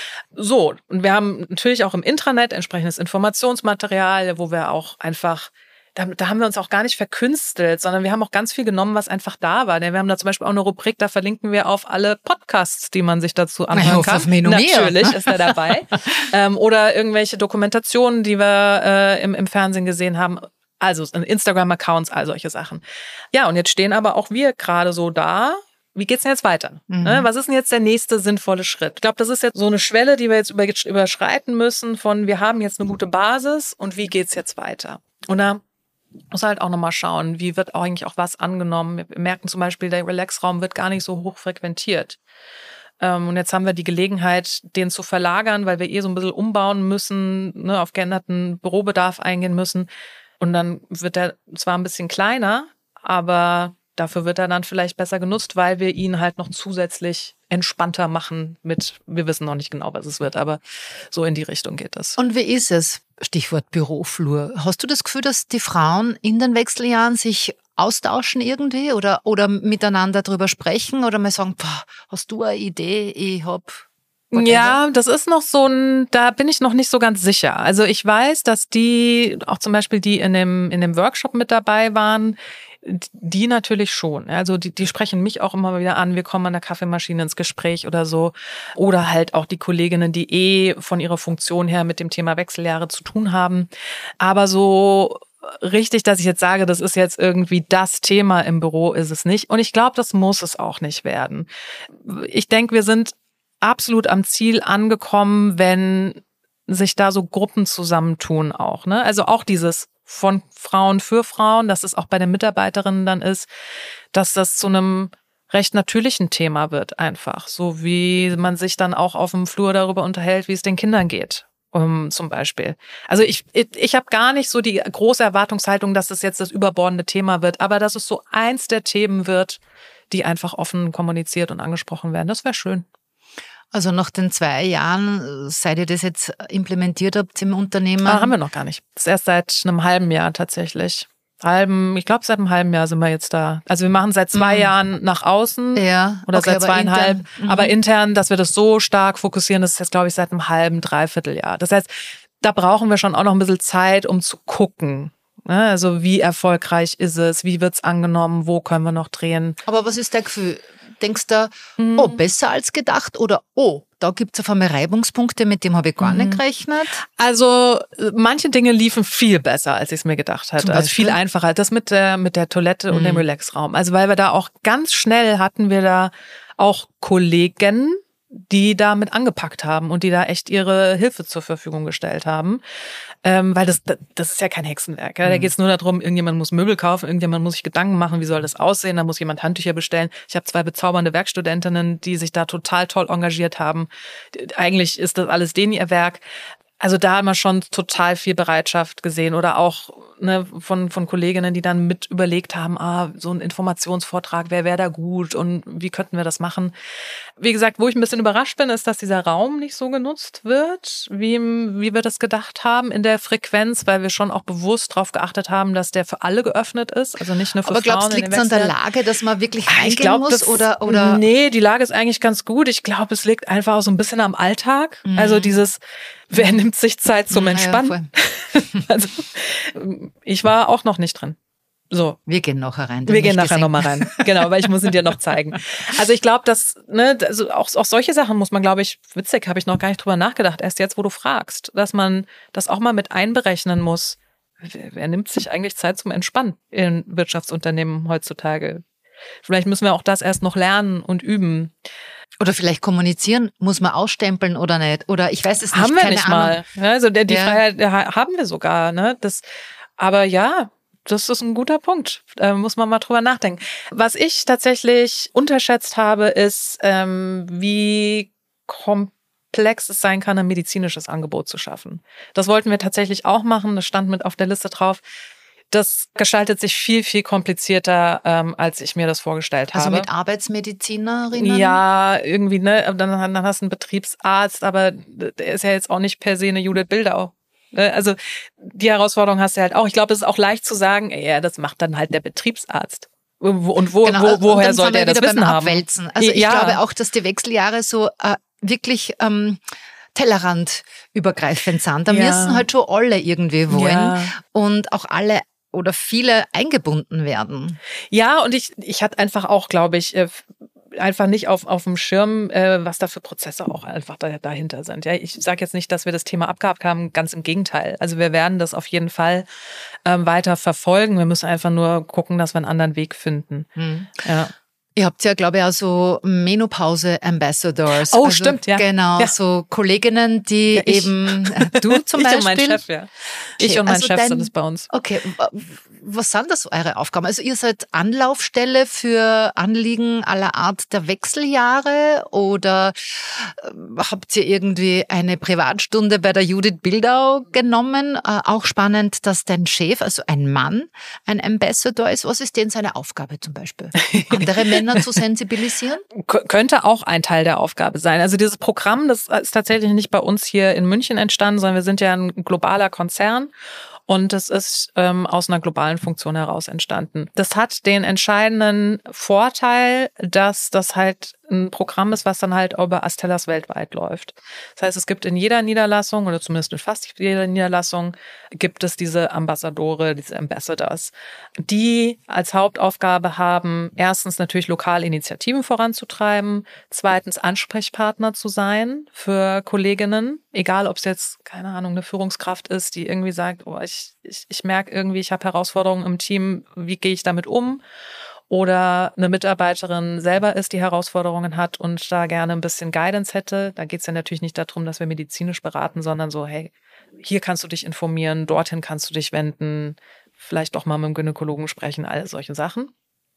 So, und wir haben natürlich auch im Intranet entsprechendes Informationsmaterial, wo wir auch einfach, da haben wir uns auch gar nicht verkünstelt, sondern wir haben auch ganz viel genommen, was einfach da war. Wir haben da zum Beispiel auch eine Rubrik, da verlinken wir auf alle Podcasts, die man sich dazu anhören kann. Natürlich ist er dabei. Oder irgendwelche Dokumentationen, die wir im Fernsehen gesehen haben. Also Instagram-Accounts, all solche Sachen. Ja, und jetzt stehen aber auch wir gerade so da. Wie geht's denn jetzt weiter? Was ist denn jetzt der nächste sinnvolle Schritt? Ich glaube, das ist jetzt so eine Schwelle, die wir jetzt überschreiten müssen von, wir haben jetzt eine gute Basis und wie geht's jetzt weiter? Und da muss halt auch nochmal schauen, wie wird eigentlich auch was angenommen. Wir merken zum Beispiel, der Relaxraum wird gar nicht so hoch frequentiert. Und jetzt haben wir die Gelegenheit, den zu verlagern, weil wir so ein bisschen umbauen müssen, ne, auf geänderten Bürobedarf eingehen müssen. Und dann wird er zwar ein bisschen kleiner, aber dafür wird er dann vielleicht besser genutzt, weil wir ihn halt noch zusätzlich entspannter machen wir wissen noch nicht genau, was es wird, aber so in die Richtung geht das. Und wie ist es? Stichwort Büroflur. Hast du das Gefühl, dass die Frauen in den Wechseljahren sich austauschen irgendwie oder miteinander drüber sprechen oder mal sagen, hast du eine Idee? Ich hab whatever. Ja, das ist noch da bin ich noch nicht so ganz sicher. Also ich weiß, dass auch zum Beispiel die in dem Workshop mit dabei waren, die natürlich schon. Also die sprechen mich auch immer wieder an, wir kommen an der Kaffeemaschine ins Gespräch oder so. Oder halt auch die Kolleginnen, die von ihrer Funktion her mit dem Thema Wechseljahre zu tun haben. Aber so richtig, dass ich jetzt sage, das ist jetzt irgendwie das Thema im Büro, ist es nicht. Und ich glaube, das muss es auch nicht werden. Ich denke, wir sind absolut am Ziel angekommen, wenn sich da so Gruppen zusammentun auch, ne? Also auch dieses von Frauen für Frauen, dass es auch bei den Mitarbeiterinnen dann ist, dass das zu einem recht natürlichen Thema wird einfach. So wie man sich dann auch auf dem Flur darüber unterhält, wie es den Kindern geht. Zum Beispiel. Also ich habe gar nicht so die große Erwartungshaltung, dass es jetzt das überbordende Thema wird, aber dass es so eins der Themen wird, die einfach offen kommuniziert und angesprochen werden. Das wäre schön. Also nach den 2 Jahren, seit ihr das jetzt implementiert habt im Unternehmen? Haben wir noch gar nicht. Das ist erst seit einem halben Jahr tatsächlich. Ich glaube, seit einem halben Jahr sind wir jetzt da. Also wir machen seit 2 Jahren nach außen oder seit 2,5. Aber intern, dass wir das so stark fokussieren, das ist jetzt, glaube ich, seit einem halben, Dreivierteljahr. Das heißt, da brauchen wir schon auch noch ein bisschen Zeit, um zu gucken. Also wie erfolgreich ist es, wie wird's angenommen, wo können wir noch drehen. Aber was ist dein Gefühl? Denkst du, besser als gedacht oder da gibt's auf einmal Reibungspunkte, mit dem habe ich gar nicht gerechnet? Also manche Dinge liefen viel besser, als ich es mir gedacht hatte. Also viel einfacher. Das mit der Toilette und dem Relaxraum. Also weil wir da auch ganz schnell hatten wir da auch Kollegen, die da mit angepackt haben und die da echt ihre Hilfe zur Verfügung gestellt haben. Weil das ist ja kein Hexenwerk. Ja? Da geht es nur darum, irgendjemand muss Möbel kaufen, irgendjemand muss sich Gedanken machen, wie soll das aussehen, da muss jemand Handtücher bestellen. Ich habe 2 bezaubernde Werkstudentinnen, die sich da total toll engagiert haben. Eigentlich ist das alles denen ihr Werk. Also da haben wir schon total viel Bereitschaft gesehen oder auch ne, von Kolleginnen, die dann mit überlegt haben, so ein Informationsvortrag, wer wäre da gut und wie könnten wir das machen. Wie gesagt, wo ich ein bisschen überrascht bin, ist, dass dieser Raum nicht so genutzt wird, wie wir das gedacht haben in der Frequenz, weil wir schon auch bewusst darauf geachtet haben, dass der für alle geöffnet ist, also nicht nur für Aber Frauen. Aber glaubst du, liegt es an der Lage, dass man wirklich reingehen muss? Oder? Nee, die Lage ist eigentlich ganz gut. Ich glaube, es liegt einfach auch so ein bisschen am Alltag. Also dieses, wer nimmt sich Zeit zum Entspannen? Ja, also ich war auch noch nicht drin. So. Wir gehen nachher rein. Wir gehen nachher nochmal rein. Genau, weil ich muss ihn dir noch zeigen. Also ich glaube, dass, ne, also auch solche Sachen muss man, glaube ich, witzig, habe ich noch gar nicht drüber nachgedacht, erst jetzt, wo du fragst, dass man das auch mal mit einberechnen muss. Wer nimmt sich eigentlich Zeit zum Entspannen in Wirtschaftsunternehmen heutzutage? Vielleicht müssen wir auch das erst noch lernen und üben. Oder vielleicht kommunizieren, muss man ausstempeln oder nicht? Oder ich weiß es nicht. Haben wir nicht mal. Ja, also die Freiheit haben wir sogar. Ne? Aber ja, das ist ein guter Punkt. Da muss man mal drüber nachdenken. Was ich tatsächlich unterschätzt habe, ist, wie komplex es sein kann, ein medizinisches Angebot zu schaffen. Das wollten wir tatsächlich auch machen. Das stand mit auf der Liste drauf. Das gestaltet sich viel, viel komplizierter, als ich mir das vorgestellt habe. Also mit Arbeitsmedizinerinnen? Ja, irgendwie, ne? Dann hast du einen Betriebsarzt, aber der ist ja jetzt auch nicht per se eine Judith Bildau. Also die Herausforderung hast du halt auch. Ich glaube, es ist auch leicht zu sagen, ja, das macht dann halt der Betriebsarzt. Woher soll der das Wissen haben? Abwälzen. Also ich glaube auch, dass die Wechseljahre so wirklich Tellerrand übergreifend sind. Da müssen halt schon alle irgendwie wollen und auch alle oder viele eingebunden werden. Ja, und ich hatte einfach auch, glaube ich, einfach nicht auf dem Schirm, was da für Prozesse auch einfach dahinter sind. Ja, ich sage jetzt nicht, dass wir das Thema abgehakt haben, ganz im Gegenteil. Also wir werden das auf jeden Fall weiter verfolgen. Wir müssen einfach nur gucken, dass wir einen anderen Weg finden. Ja. Ihr habt ja, glaube ich, auch so Menopause-Ambassadors. Oh, also, stimmt, ja. Genau, so Kolleginnen, die eben, du zum Beispiel. Ich und mein Chef, ja. Ich und mein Chef sind es bei uns. Okay, was sind das so eure Aufgaben? Also ihr seid Anlaufstelle für Anliegen aller Art der Wechseljahre oder habt ihr irgendwie eine Privatstunde bei der Judith Bildau genommen? Auch spannend, dass dein Chef, also ein Mann, ein Ambassador ist. Was ist denn seine Aufgabe zum Beispiel? Andere Männer zu sensibilisieren? Könnte auch ein Teil der Aufgabe sein. Also dieses Programm, das ist tatsächlich nicht bei uns hier in München entstanden, sondern wir sind ja ein globaler Konzern. Und das ist aus einer globalen Funktion heraus entstanden. Das hat den entscheidenden Vorteil, dass das halt ein Programm ist, was dann halt über Astellas weltweit läuft. Das heißt, es gibt in jeder Niederlassung oder zumindest in fast jeder Niederlassung gibt es diese Ambassadore, diese Ambassadors, die als Hauptaufgabe haben, erstens natürlich lokale Initiativen voranzutreiben, zweitens Ansprechpartner zu sein für Kolleginnen, egal ob es jetzt, keine Ahnung, eine Führungskraft ist, die irgendwie sagt, oh, ich merke irgendwie, ich habe Herausforderungen im Team, wie gehe ich damit um? Oder eine Mitarbeiterin selber ist, die Herausforderungen hat und da gerne ein bisschen Guidance hätte. Da geht es ja natürlich nicht darum, dass wir medizinisch beraten, sondern so, hey, hier kannst du dich informieren, dorthin kannst du dich wenden, vielleicht doch mal mit dem Gynäkologen sprechen, all solche Sachen.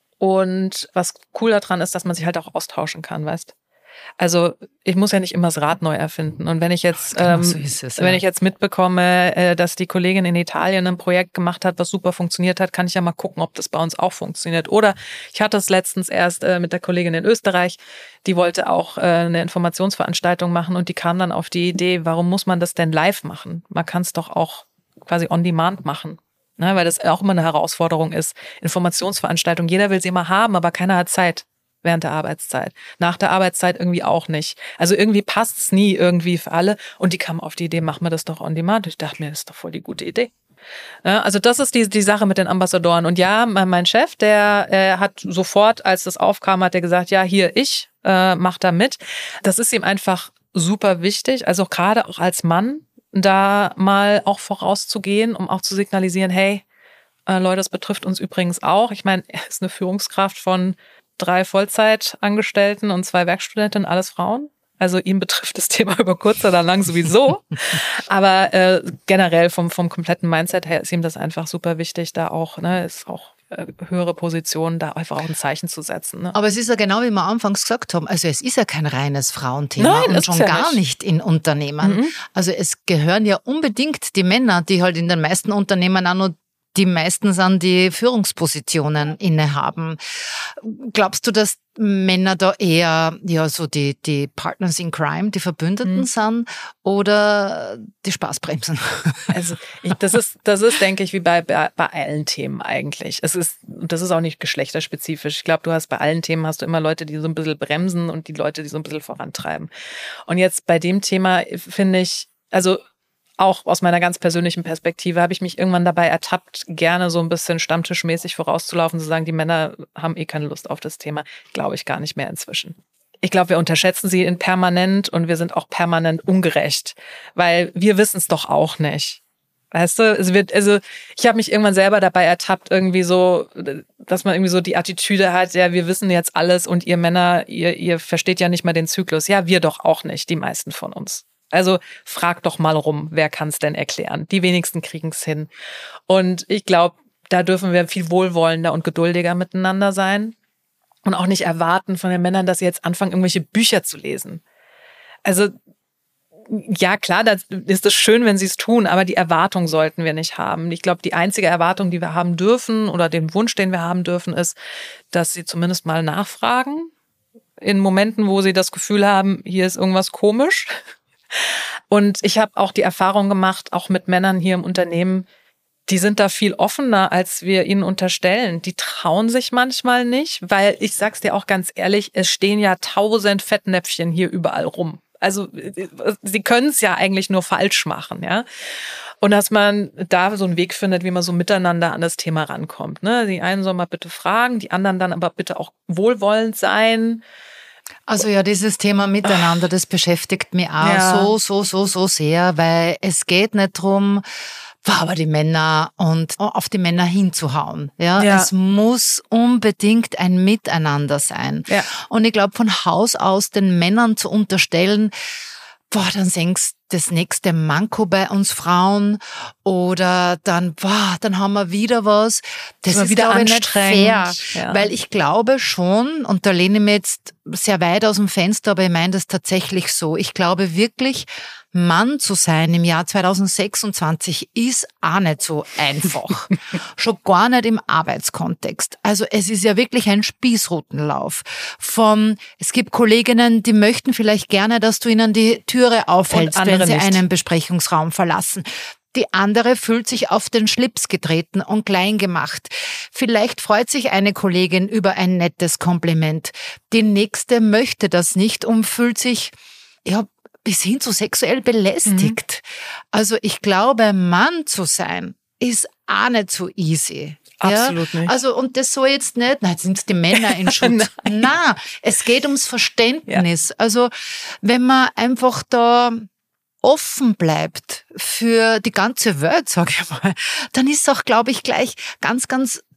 Und was cool daran ist, dass man sich halt auch austauschen kann, weißt? Also ich muss ja nicht immer das Rad neu erfinden. Und wenn ich jetzt, wenn ich jetzt mitbekomme, dass die Kollegin in Italien ein Projekt gemacht hat, was super funktioniert hat, kann ich ja mal gucken, ob das bei uns auch funktioniert. Oder ich hatte es letztens erst mit der Kollegin in Österreich, die wollte auch eine Informationsveranstaltung machen und die kam dann auf die Idee, warum muss man das denn live machen? Man kann es doch auch quasi on demand machen. Ne, weil das auch immer eine Herausforderung ist. Informationsveranstaltung, jeder will sie immer haben, aber keiner hat Zeit. Während der Arbeitszeit. Nach der Arbeitszeit irgendwie auch nicht. Also irgendwie passt's nie irgendwie für alle. Und die kamen auf die Idee, machen wir das doch on demand. Ich dachte mir, das ist doch voll die gute Idee. Ja, also das ist die Sache mit den Ambassadoren. Und ja, mein Chef, der hat sofort, als das aufkam, hat er gesagt, ja, hier, ich mach da mit. Das ist ihm einfach super wichtig. Also gerade auch als Mann, da mal auch vorauszugehen, um auch zu signalisieren, hey, Leute, das betrifft uns übrigens auch. Ich meine, er ist eine Führungskraft von 3 Vollzeitangestellten und 2 Werkstudentinnen, alles Frauen. Also ihn betrifft das Thema über kurz oder lang sowieso. Aber generell vom kompletten Mindset her ist ihm das einfach super wichtig, da auch, ne, ist auch höhere Position, da einfach auch ein Zeichen zu setzen. Ne? Aber es ist ja genau, wie wir anfangs gesagt haben, also es ist ja kein reines Frauenthema. Nein, und schon ja gar nicht in Unternehmen. Also es gehören ja unbedingt die Männer, die halt in den meisten Unternehmen auch noch die meistens an die Führungspositionen innehaben. Glaubst du, dass Männer da eher so die Partners in Crime, die Verbündeten sind oder die Spaßbremsen? Also das ist, denke ich, wie bei allen Themen eigentlich. Das ist auch nicht geschlechterspezifisch. Ich glaube, du hast bei allen Themen hast du immer Leute, die so ein bisschen bremsen und die Leute, die so ein bisschen vorantreiben. Und jetzt bei dem Thema finde ich, also auch aus meiner ganz persönlichen Perspektive habe ich mich irgendwann dabei ertappt, gerne so ein bisschen stammtischmäßig vorauszulaufen, zu sagen, die Männer haben keine Lust auf das Thema. Glaube ich gar nicht mehr inzwischen. Ich glaube, wir unterschätzen sie permanent und wir sind auch permanent ungerecht, weil wir wissen es doch auch nicht. Weißt du, ich habe mich irgendwann selber dabei ertappt, irgendwie so, dass man irgendwie so die Attitüde hat, ja, wir wissen jetzt alles und ihr Männer, ihr versteht ja nicht mal den Zyklus. Ja, wir doch auch nicht, die meisten von uns. Also frag doch mal rum, wer kann es denn erklären? Die wenigsten kriegen es hin. Und ich glaube, da dürfen wir viel wohlwollender und geduldiger miteinander sein und auch nicht erwarten von den Männern, dass sie jetzt anfangen, irgendwelche Bücher zu lesen. Also ja, klar, da ist es schön, wenn sie es tun, aber die Erwartung sollten wir nicht haben. Ich glaube, die einzige Erwartung, die wir haben dürfen oder den Wunsch, den wir haben dürfen, ist, dass sie zumindest mal nachfragen in Momenten, wo sie das Gefühl haben, hier ist irgendwas komisch. Und ich habe auch die Erfahrung gemacht, auch mit Männern hier im Unternehmen, die sind da viel offener, als wir ihnen unterstellen. Die trauen sich manchmal nicht, weil ich sag's dir auch ganz ehrlich, es stehen ja 1000 Fettnäpfchen hier überall rum. Also sie können es ja eigentlich nur falsch machen, ja. Und dass man da so einen Weg findet, wie man so miteinander an das Thema rankommt. Ne? Die einen sollen mal bitte fragen, die anderen dann aber bitte auch wohlwollend sein. Also ja, dieses Thema Miteinander, das beschäftigt mich auch so sehr, weil es geht nicht drum, aber die Männer und auf die Männer hinzuhauen. Ja, es muss unbedingt ein Miteinander sein. Ja. Und ich glaube, von Haus aus den Männern zu unterstellen, dann senkst das nächste Manko bei uns Frauen oder dann haben wir wieder was. Das ist wieder nicht fair, weil ich glaube schon, und da lehne ich mich jetzt sehr weit aus dem Fenster, aber ich meine das tatsächlich so. Ich glaube wirklich, Mann zu sein im Jahr 2026 ist auch nicht so einfach. Schon gar nicht im Arbeitskontext. Also es ist ja wirklich ein Spießrutenlauf. Es gibt Kolleginnen, die möchten vielleicht gerne, dass du ihnen die Türe aufhältst, wenn sie einen Besprechungsraum verlassen. Die andere fühlt sich auf den Schlips getreten und klein gemacht. Vielleicht freut sich eine Kollegin über ein nettes Kompliment. Die nächste möchte das nicht und fühlt sich, bis hin zu sexuell belästigt. Also ich glaube, Mann zu sein, ist auch nicht so easy. Absolut nicht. Also, und das soll jetzt nicht, jetzt sind die Männer in Schutz. Nein, es geht ums Verständnis. Ja. Also, wenn man einfach da offen bleibt für die ganze Welt, sag ich mal, dann ist es auch, glaube ich, gleich ganz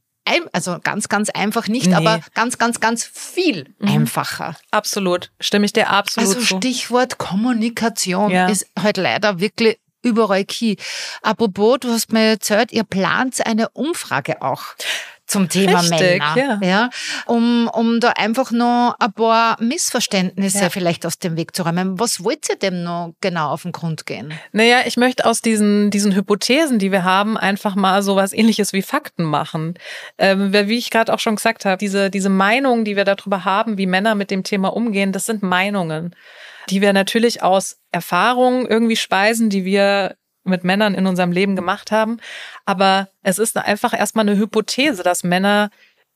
einfach nicht, aber ganz viel einfacher. Absolut. Stimme ich dir absolut zu. Also Stichwort Kommunikation ist halt leider wirklich überall key. Apropos, du hast mir erzählt, ihr plant eine Umfrage auch zum Thema Männer. Ja. Um da einfach noch ein paar Missverständnisse vielleicht aus dem Weg zu räumen. Was wollt ihr dem noch genau auf den Grund gehen? Naja, ich möchte aus diesen Hypothesen, die wir haben, einfach mal so was Ähnliches wie Fakten machen. Wie ich gerade auch schon gesagt habe, diese Meinungen, die wir darüber haben, wie Männer mit dem Thema umgehen, das sind Meinungen, die wir natürlich aus Erfahrungen irgendwie speisen, die wir mit Männern in unserem Leben gemacht haben. Aber es ist einfach erstmal eine Hypothese, dass Männer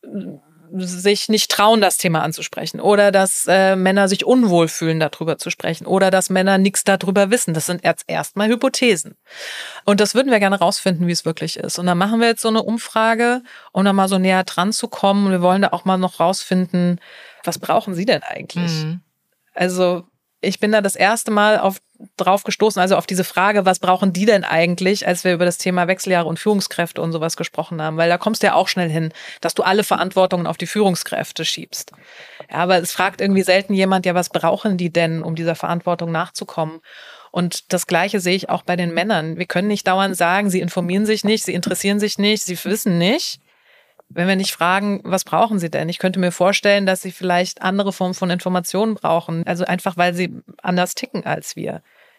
sich nicht trauen, das Thema anzusprechen oder dass Männer sich unwohl fühlen, darüber zu sprechen oder dass Männer nichts darüber wissen. Das sind erstmal Hypothesen. Und das würden wir gerne rausfinden, wie es wirklich ist. Und dann machen wir jetzt so eine Umfrage, um da mal so näher dran zu kommen. Und wir wollen da auch mal noch rausfinden, was brauchen Sie denn eigentlich? Also ich bin da das erste Mal drauf gestoßen, also auf diese Frage, was brauchen die denn eigentlich, als wir über das Thema Wechseljahre und Führungskräfte und sowas gesprochen haben, weil da kommst du ja auch schnell hin, dass du alle Verantwortungen auf die Führungskräfte schiebst. Ja, aber es fragt irgendwie selten jemand, was brauchen die denn, um dieser Verantwortung nachzukommen? Und das Gleiche sehe ich auch bei den Männern. Wir können nicht dauernd sagen, sie informieren sich nicht, sie interessieren sich nicht, sie wissen nicht. Wenn wir nicht fragen, was brauchen sie denn? Ich könnte mir vorstellen, dass sie vielleicht andere Formen von Informationen brauchen. Also einfach, weil sie anders ticken als wir.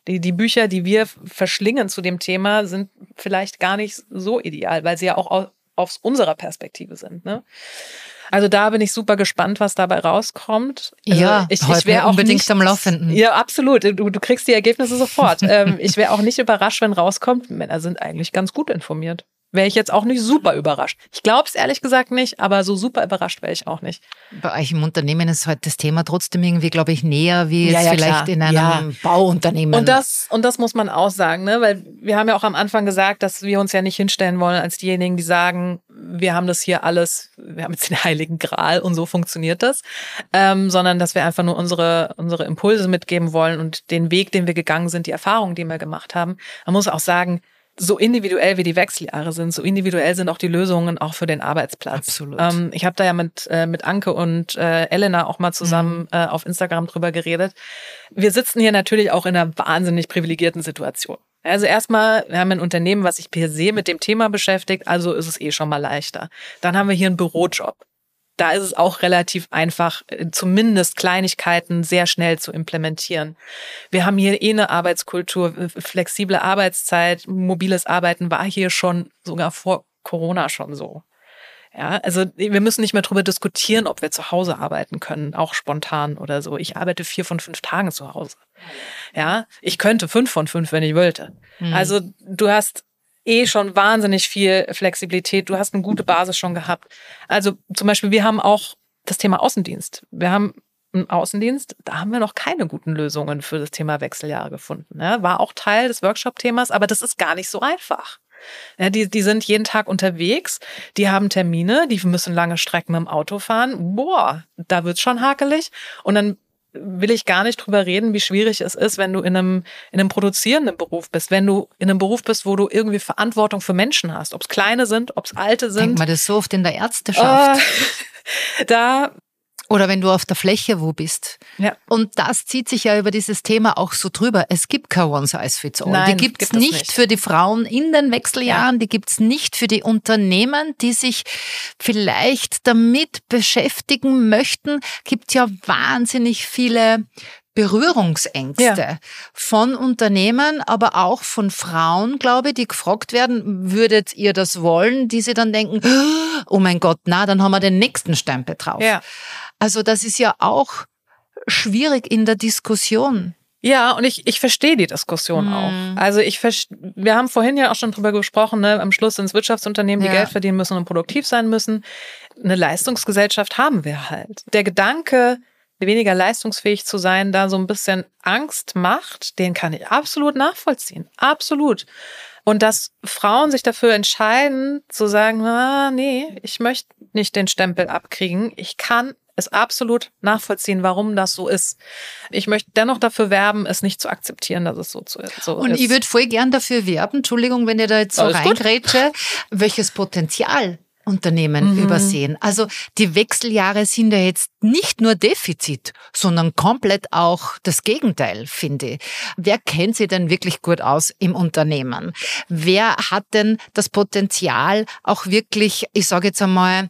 Die Bücher, die wir verschlingen zu dem Thema, sind vielleicht gar nicht so ideal, weil sie ja auch aus unserer Perspektive sind. Ne? Also da bin ich super gespannt, was dabei rauskommt. Also ja, ich wäre unbedingt nicht, am Laufenden. Ja, absolut. Du kriegst die Ergebnisse sofort. Ich wäre auch nicht überrascht, wenn rauskommt, Männer sind eigentlich ganz gut informiert. Wäre ich jetzt auch nicht super überrascht. Ich glaube es ehrlich gesagt nicht, aber so super überrascht wäre ich auch nicht. Bei euch im Unternehmen ist halt das Thema trotzdem irgendwie, glaube ich, näher wie jetzt vielleicht klar. in einem Bauunternehmen. Und das muss man auch sagen, ne? Weil wir haben ja auch am Anfang gesagt, dass wir uns ja nicht hinstellen wollen als diejenigen, die sagen, wir haben das hier alles, wir haben jetzt den Heiligen Gral und so funktioniert das, sondern dass wir einfach nur unsere Impulse mitgeben wollen und den Weg, den wir gegangen sind, die Erfahrungen, die wir gemacht haben. Man muss auch sagen, so individuell wie die Wechseljahre sind, so individuell sind auch die Lösungen auch für den Arbeitsplatz. Absolut. Ich habe da ja mit Anke und Elena auch mal zusammen auf Instagram drüber geredet. Wir sitzen hier natürlich auch in einer wahnsinnig privilegierten Situation. Also erstmal, wir haben ein Unternehmen, was sich per se mit dem Thema beschäftigt, also ist es schon mal leichter. Dann haben wir hier einen Bürojob. Da ist es auch relativ einfach, zumindest Kleinigkeiten sehr schnell zu implementieren. Wir haben hier eine Arbeitskultur, flexible Arbeitszeit, mobiles Arbeiten war hier schon sogar vor Corona schon so. Ja, also wir müssen nicht mehr darüber diskutieren, ob wir zu Hause arbeiten können, auch spontan oder so. Ich arbeite 4 von 5 Tagen zu Hause. Ja, ich könnte 5 von 5, wenn ich wollte. Also du hast schon wahnsinnig viel Flexibilität. Du hast eine gute Basis schon gehabt. Also zum Beispiel, wir haben auch das Thema Außendienst. Wir haben einen Außendienst, da haben wir noch keine guten Lösungen für das Thema Wechseljahre gefunden. Ja, war auch Teil des Workshop-Themas, aber das ist gar nicht so einfach. Ja, die sind jeden Tag unterwegs, die haben Termine, die müssen lange Strecken mit dem Auto fahren. Boah, da wird's schon hakelig. Und dann will ich gar nicht drüber reden, wie schwierig es ist, wenn du in einem produzierenden Beruf bist, wenn du in einem Beruf bist, wo du irgendwie Verantwortung für Menschen hast, ob es kleine sind, ob es alte sind. Denkt man das so oft in der Ärzteschaft. Oder wenn du auf der Fläche wo bist. Ja. Und das zieht sich ja über dieses Thema auch so drüber. Es gibt kein One-Size-Fits-all. Nein, die gibt's nicht für die Frauen in den Wechseljahren, die gibt's nicht für die Unternehmen, die sich vielleicht damit beschäftigen möchten. Gibt ja wahnsinnig viele Berührungsängste von Unternehmen, aber auch von Frauen, glaube ich, die gefragt werden, würdet ihr das wollen, die sie dann denken, oh mein Gott, na, dann haben wir den nächsten Stempel drauf. Ja. Also das ist ja auch schwierig in der Diskussion. Ja, und ich verstehe die Diskussion auch. Also wir haben vorhin ja auch schon drüber gesprochen, ne? Am Schluss sind es Wirtschaftsunternehmen, die Geld verdienen müssen und produktiv sein müssen. Eine Leistungsgesellschaft haben wir halt. Der Gedanke, weniger leistungsfähig zu sein, da so ein bisschen Angst macht, den kann ich absolut nachvollziehen. Absolut. Und dass Frauen sich dafür entscheiden, zu sagen, nee, ich möchte nicht den Stempel abkriegen. Ich kann es absolut nachvollziehen, warum das so ist. Ich möchte dennoch dafür werben, es nicht zu akzeptieren, dass es so ist. Und ich würde voll gern dafür werben, Entschuldigung, wenn ihr da jetzt so reingrätsche, welches Potenzial Unternehmen übersehen. Also die Wechseljahre sind ja jetzt nicht nur Defizit, sondern komplett auch das Gegenteil, finde ich. Wer kennt sich denn wirklich gut aus im Unternehmen? Wer hat denn das Potenzial, auch wirklich, ich sage jetzt einmal,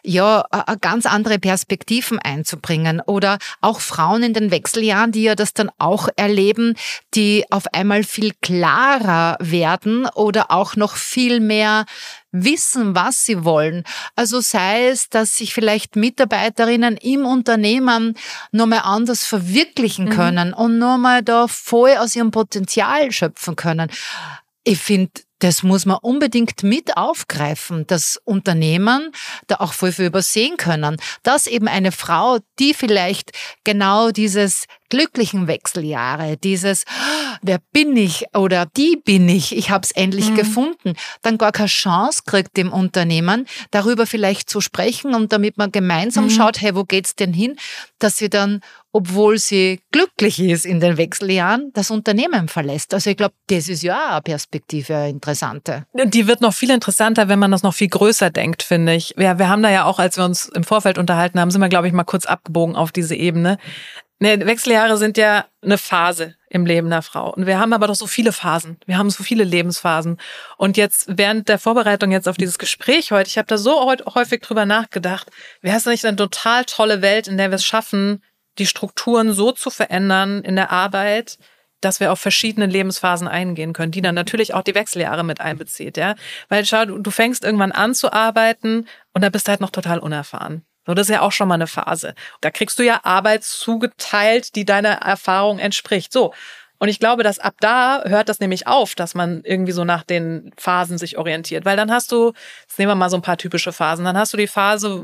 ganz andere Perspektiven einzubringen? Oder auch Frauen in den Wechseljahren, die ja das dann auch erleben, die auf einmal viel klarer werden oder auch noch viel mehr wissen, was sie wollen. Also sei es, dass sich vielleicht Mitarbeiterinnen im Unternehmen nochmal anders verwirklichen können und nochmal da voll aus ihrem Potenzial schöpfen können. Ich finde, das muss man unbedingt mit aufgreifen, dass Unternehmen da auch voll viel übersehen können. Dass eben eine Frau, die vielleicht genau dieses glücklichen Wechseljahre, dieses wer bin ich oder die bin ich habe es endlich gefunden, dann gar keine Chance kriegt im Unternehmen, darüber vielleicht zu sprechen und damit man gemeinsam schaut, hey, wo geht's denn hin, dass sie dann, obwohl sie glücklich ist in den Wechseljahren, das Unternehmen verlässt. Also ich glaube, das ist ja auch eine Perspektive, eine interessante. Die wird noch viel interessanter, wenn man das noch viel größer denkt, finde ich. Ja, wir haben da ja auch, als wir uns im Vorfeld unterhalten haben, sind wir, glaube ich, mal kurz abgebogen auf diese Ebene. Wechseljahre sind ja eine Phase im Leben einer Frau. Und wir haben aber doch so viele Phasen. Wir haben so viele Lebensphasen. Und jetzt während der Vorbereitung jetzt auf dieses Gespräch heute, ich habe da so häufig drüber nachgedacht, wäre es nicht eine total tolle Welt, in der wir es schaffen, die Strukturen so zu verändern in der Arbeit, dass wir auf verschiedene Lebensphasen eingehen können, die dann natürlich auch die Wechseljahre mit einbezieht, ja. Weil schau, du fängst irgendwann an zu arbeiten und da bist du halt noch total unerfahren. So, das ist ja auch schon mal eine Phase. Da kriegst du ja Arbeit zugeteilt, die deiner Erfahrung entspricht. So. Und ich glaube, dass ab da hört das nämlich auf, dass man irgendwie so nach den Phasen sich orientiert. Weil dann hast du, jetzt nehmen wir mal so ein paar typische Phasen, dann hast du die Phase,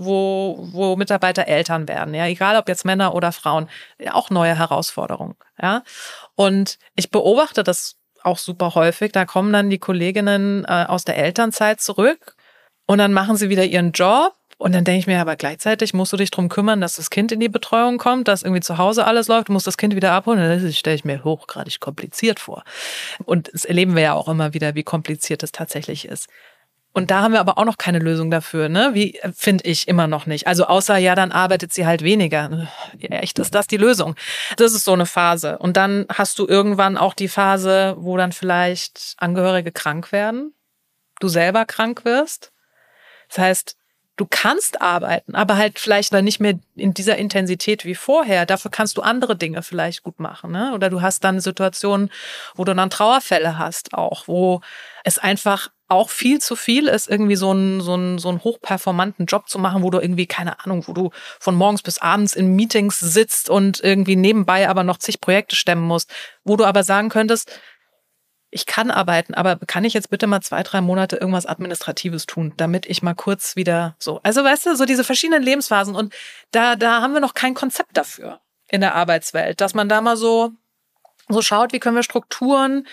wo Mitarbeiter Eltern werden, ja, egal ob jetzt Männer oder Frauen, ja, auch neue Herausforderungen, ja. Und ich beobachte das auch super häufig, da kommen dann die Kolleginnen aus der Elternzeit zurück und dann machen sie wieder ihren Job. Und dann denke ich mir, aber gleichzeitig musst du dich drum kümmern, dass das Kind in die Betreuung kommt, dass irgendwie zu Hause alles läuft, du musst das Kind wieder abholen. Das stelle ich mir hochgradig kompliziert vor. Und das erleben wir ja auch immer wieder, wie kompliziert es tatsächlich ist. Und da haben wir aber auch noch keine Lösung dafür, ne? Wie, finde ich, immer noch nicht. Also außer, ja, dann arbeitet sie halt weniger. Ja, echt, ist das die Lösung? Das ist so eine Phase. Und dann hast du irgendwann auch die Phase, wo dann vielleicht Angehörige krank werden, du selber krank wirst. Das heißt, du kannst arbeiten, aber halt vielleicht dann nicht mehr in dieser Intensität wie vorher. Dafür kannst du andere Dinge vielleicht gut machen, ne? Oder du hast dann Situationen, wo du dann Trauerfälle hast auch, wo es einfach auch viel zu viel ist, irgendwie so einen hochperformanten Job zu machen, wo du irgendwie, keine Ahnung, wo du von morgens bis abends in Meetings sitzt und irgendwie nebenbei aber noch zig Projekte stemmen musst, wo du aber sagen könntest, ich kann arbeiten, aber kann ich jetzt bitte mal 2-3 Monate irgendwas Administratives tun, damit ich mal kurz wieder so. Also weißt du, so diese verschiedenen Lebensphasen. Und da haben wir noch kein Konzept dafür in der Arbeitswelt, dass man da mal so schaut, wie können wir Strukturen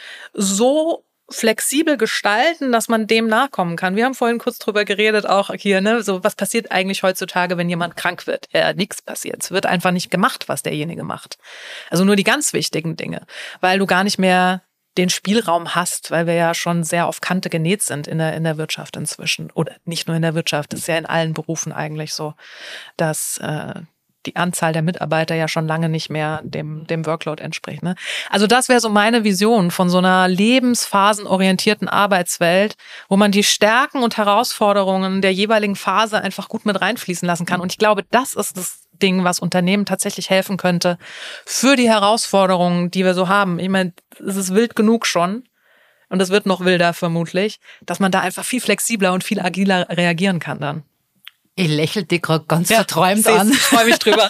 so flexibel gestalten, dass man dem nachkommen kann. Wir haben vorhin kurz drüber geredet, auch hier, ne, so was passiert eigentlich heutzutage, wenn jemand krank wird? Ja, nichts passiert. Es wird einfach nicht gemacht, was derjenige macht. Also nur die ganz wichtigen Dinge, weil du gar nicht mehr den Spielraum hast, weil wir ja schon sehr auf Kante genäht sind in der Wirtschaft inzwischen. Oder nicht nur in der Wirtschaft, das ist ja in allen Berufen eigentlich so, dass die Anzahl der Mitarbeiter ja schon lange nicht mehr dem Workload entspricht. Ne? Also das wäre so meine Vision von so einer lebensphasenorientierten Arbeitswelt, wo man die Stärken und Herausforderungen der jeweiligen Phase einfach gut mit reinfließen lassen kann. Und ich glaube, das ist das Ding, was Unternehmen tatsächlich helfen könnte für die Herausforderungen, die wir so haben. Ich meine, es ist wild genug schon und es wird noch wilder vermutlich, dass man da einfach viel flexibler und viel agiler reagieren kann dann. Ich lächle dich gerade ganz verträumt an. Ich freue mich drüber.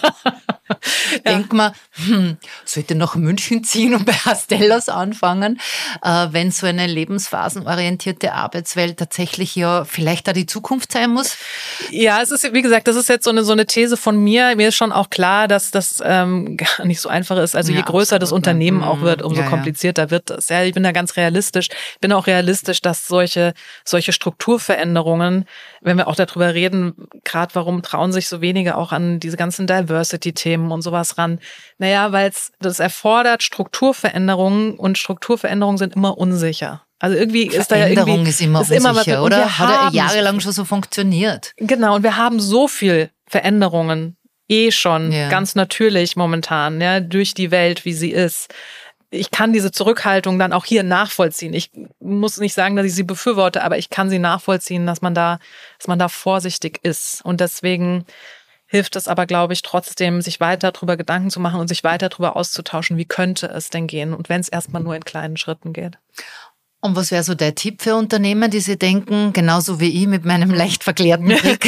Denk mal, sollte nach München ziehen und bei Hastellers anfangen, wenn so eine lebensphasenorientierte Arbeitswelt tatsächlich ja vielleicht da die Zukunft sein muss? Ja, es ist, wie gesagt, das ist jetzt so eine These von mir. Mir ist schon auch klar, dass das gar nicht so einfach ist. Also je größer das Unternehmen auch wird, umso komplizierter wird es. Ja, ich bin da ganz realistisch. Ich bin auch realistisch, dass solche Strukturveränderungen, wenn wir auch darüber reden, gerade warum trauen sich so wenige auch an diese ganzen Diversity-Themen und sowas ran. Naja, weil das erfordert Strukturveränderungen und Strukturveränderungen sind immer unsicher. Also irgendwie ist da ja irgendwie... Veränderung ist immer unsicher, oder? Hat ja jahrelang schon so funktioniert. Genau, und wir haben so viel Veränderungen schon ganz natürlich momentan, ja, durch die Welt, wie sie ist. Ich kann diese Zurückhaltung dann auch hier nachvollziehen. Ich muss nicht sagen, dass ich sie befürworte, aber ich kann sie nachvollziehen, dass man da vorsichtig ist. Und deswegen hilft es aber, glaube ich, trotzdem, sich weiter darüber Gedanken zu machen und sich weiter darüber auszutauschen, wie könnte es denn gehen? Und wenn es erstmal nur in kleinen Schritten geht. Und was wäre so der Tipp für Unternehmen, die sich denken, genauso wie ich mit meinem leicht verklärten Trick,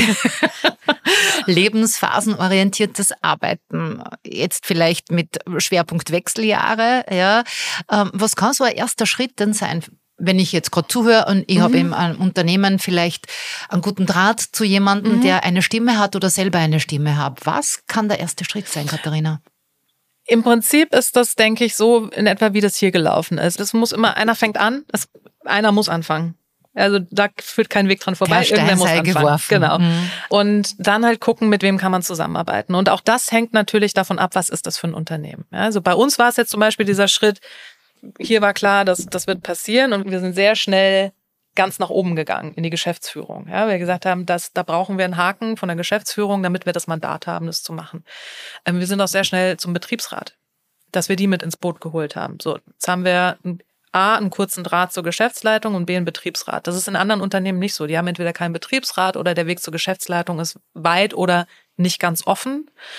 lebensphasenorientiertes Arbeiten, jetzt vielleicht mit Schwerpunkt Wechseljahre, ja. Was kann so ein erster Schritt denn sein? Wenn ich jetzt gerade zuhöre und ich habe im Unternehmen vielleicht einen guten Draht zu jemandem, der eine Stimme hat oder selber eine Stimme hat. Was kann der erste Schritt sein, Katharina? Im Prinzip ist das, denke ich, so in etwa, wie das hier gelaufen ist. Das muss immer, einer fängt an, einer muss anfangen. Also da führt kein Weg dran vorbei. Irgendwer muss anfangen. Geworfen. Genau. Und dann halt gucken, mit wem kann man zusammenarbeiten. Und auch das hängt natürlich davon ab, was ist das für ein Unternehmen. Also bei uns war es jetzt zum Beispiel dieser Schritt, hier war klar, das wird passieren und wir sind sehr schnell ganz nach oben gegangen in die Geschäftsführung. Ja, wir gesagt haben, da brauchen wir einen Haken von der Geschäftsführung, damit wir das Mandat haben, das zu machen. Wir sind auch sehr schnell zum Betriebsrat, dass wir die mit ins Boot geholt haben. So, jetzt haben wir A, einen kurzen Draht zur Geschäftsleitung und B, einen Betriebsrat. Das ist in anderen Unternehmen nicht so. Die haben entweder keinen Betriebsrat oder der Weg zur Geschäftsleitung ist weit oder nicht ganz offen.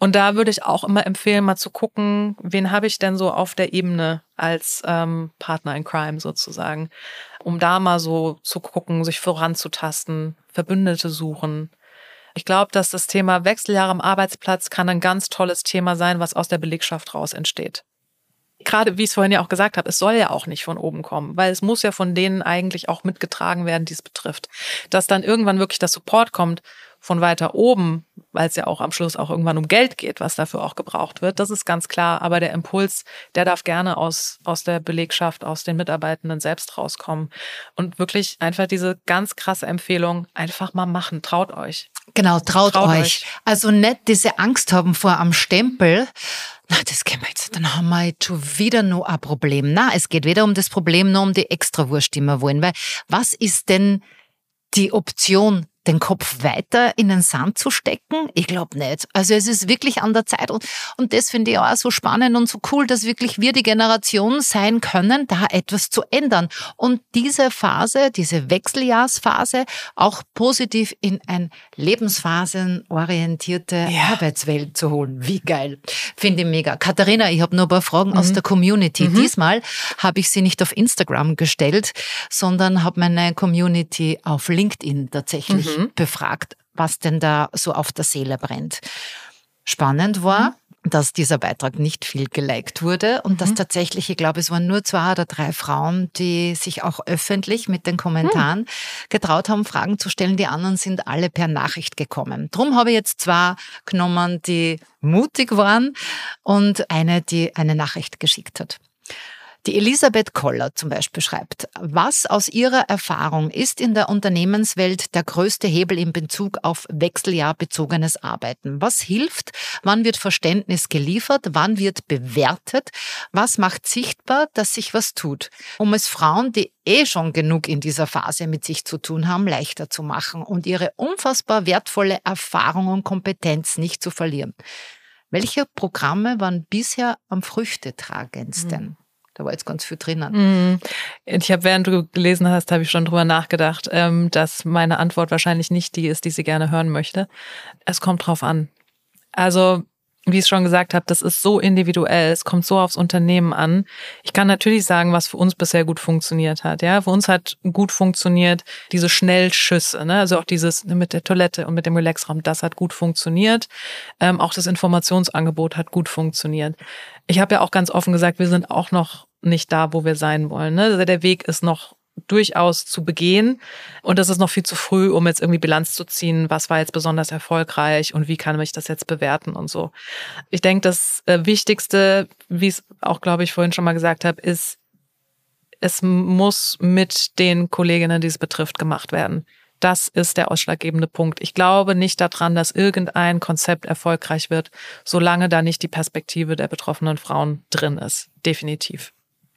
Und da würde ich auch immer empfehlen, mal zu gucken, wen habe ich denn so auf der Ebene als Partner in Crime sozusagen, um da mal so zu gucken, sich voranzutasten, Verbündete suchen. Ich glaube, dass das Thema Wechseljahre am Arbeitsplatz kann ein ganz tolles Thema sein, was aus der Belegschaft raus entsteht. Gerade wie ich es vorhin ja auch gesagt habe, es soll ja auch nicht von oben kommen, weil es muss ja von denen eigentlich auch mitgetragen werden, die es betrifft. Dass dann irgendwann wirklich das Support kommt von weiter oben, weil es ja auch am Schluss auch irgendwann um Geld geht, was dafür auch gebraucht wird, das ist ganz klar. Aber der Impuls, der darf gerne aus der Belegschaft, aus den Mitarbeitenden selbst rauskommen. Und wirklich einfach diese ganz krasse Empfehlung, einfach mal machen, traut euch. Genau, traut euch. Also nicht diese Angst haben vor am Stempel. Na, das können wir jetzt, dann haben wir jetzt schon wieder noch ein Problem. Na, es geht weder um das Problem noch um die Extrawurst, die wir wollen. Weil was ist denn die Option, den Kopf weiter in den Sand zu stecken? Ich glaube nicht. Also es ist wirklich an der Zeit und das finde ich auch so spannend und so cool, dass wirklich wir die Generation sein können, da etwas zu ändern und diese Phase, diese Wechseljahrsphase auch positiv in eine lebensphasenorientierte Arbeitswelt zu holen. Wie geil. Finde ich mega. Katharina, ich habe noch ein paar Fragen aus der Community. Diesmal habe ich sie nicht auf Instagram gestellt, sondern habe meine Community auf LinkedIn tatsächlich befragt, was denn da so auf der Seele brennt. Spannend war, dass dieser Beitrag nicht viel geliked wurde und dass tatsächlich, ich glaube, es waren nur 2 oder 3 Frauen, die sich auch öffentlich mit den Kommentaren getraut haben, Fragen zu stellen. Die anderen sind alle per Nachricht gekommen. Drum habe ich jetzt 2 genommen, die mutig waren und eine, die eine Nachricht geschickt hat. Die Elisabeth Koller zum Beispiel schreibt, was aus ihrer Erfahrung ist in der Unternehmenswelt der größte Hebel in Bezug auf wechseljahrbezogenes Arbeiten? Was hilft? Wann wird Verständnis geliefert? Wann wird bewertet? Was macht sichtbar, dass sich was tut? Um es Frauen, die schon genug in dieser Phase mit sich zu tun haben, leichter zu machen und ihre unfassbar wertvolle Erfahrung und Kompetenz nicht zu verlieren. Welche Programme waren bisher am früchtetragendsten? Da war jetzt ganz viel drinnen. Ich habe, während du gelesen hast, habe ich schon drüber nachgedacht, dass meine Antwort wahrscheinlich nicht die ist, die sie gerne hören möchte. Es kommt drauf an. Also, wie ich es schon gesagt habe, das ist so individuell, es kommt so aufs Unternehmen an. Ich kann natürlich sagen, was für uns bisher gut funktioniert hat. Ja, für uns hat gut funktioniert diese Schnellschüsse, ne? Also auch dieses mit der Toilette und mit dem Relaxraum, das hat gut funktioniert. Auch das Informationsangebot hat gut funktioniert. Ich habe ja auch ganz offen gesagt, wir sind auch noch nicht da, wo wir sein wollen. Ne? Also der Weg ist noch durchaus zu begehen und das ist noch viel zu früh, um jetzt irgendwie Bilanz zu ziehen, was war jetzt besonders erfolgreich und wie kann ich das jetzt bewerten und so. Ich denke, das Wichtigste, wie ich es auch, glaube ich, vorhin schon mal gesagt habe, ist, es muss mit den Kolleginnen, die es betrifft, gemacht werden. Das ist der ausschlaggebende Punkt. Ich glaube nicht daran, dass irgendein Konzept erfolgreich wird, solange da nicht die Perspektive der betroffenen Frauen drin ist. Definitiv.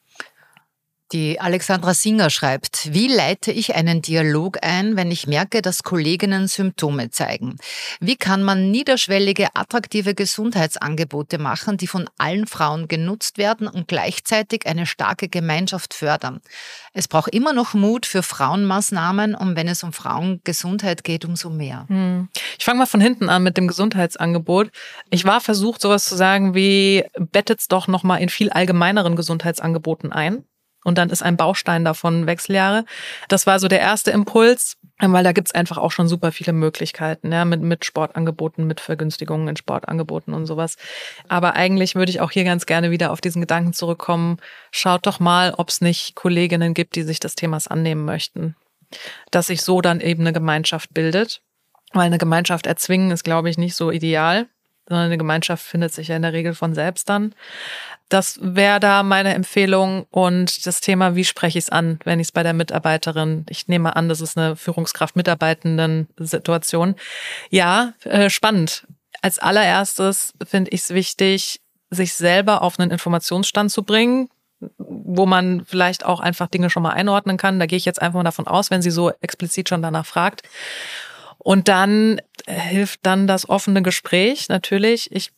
Die Alexandra Singer schreibt, wie leite ich einen Dialog ein, wenn ich merke, dass Kolleginnen Symptome zeigen? Wie kann man niederschwellige, attraktive Gesundheitsangebote machen, die von allen Frauen genutzt werden und gleichzeitig eine starke Gemeinschaft fördern? Es braucht immer noch Mut für Frauenmaßnahmen und wenn es um Frauengesundheit geht, umso mehr. Ich fange mal von hinten an mit dem Gesundheitsangebot. Ich war versucht, sowas zu sagen wie, bettet's doch nochmal in viel allgemeineren Gesundheitsangeboten ein. Und dann ist ein Baustein davon Wechseljahre. Das war so der erste Impuls, weil da gibt's einfach auch schon super viele Möglichkeiten, ja, mit Sportangeboten, mit Vergünstigungen in Sportangeboten und sowas. Aber eigentlich würde ich auch hier ganz gerne wieder auf diesen Gedanken zurückkommen, schaut doch mal, ob es nicht Kolleginnen gibt, die sich des Themas annehmen möchten. Dass sich so dann eben eine Gemeinschaft bildet. Weil eine Gemeinschaft erzwingen ist, glaube ich, nicht so ideal, sondern eine Gemeinschaft findet sich ja in der Regel von selbst dann. Das wäre da meine Empfehlung und das Thema, wie spreche ich es an, wenn ich es bei der Mitarbeiterin, ich nehme an, das ist eine Führungskraft-Mitarbeitenden-Situation. Ja, spannend. Als allererstes finde ich es wichtig, sich selber auf einen Informationsstand zu bringen, wo man vielleicht auch einfach Dinge schon mal einordnen kann. Da gehe ich jetzt einfach mal davon aus, wenn sie so explizit schon danach fragt. Und dann hilft dann das offene Gespräch natürlich. Ich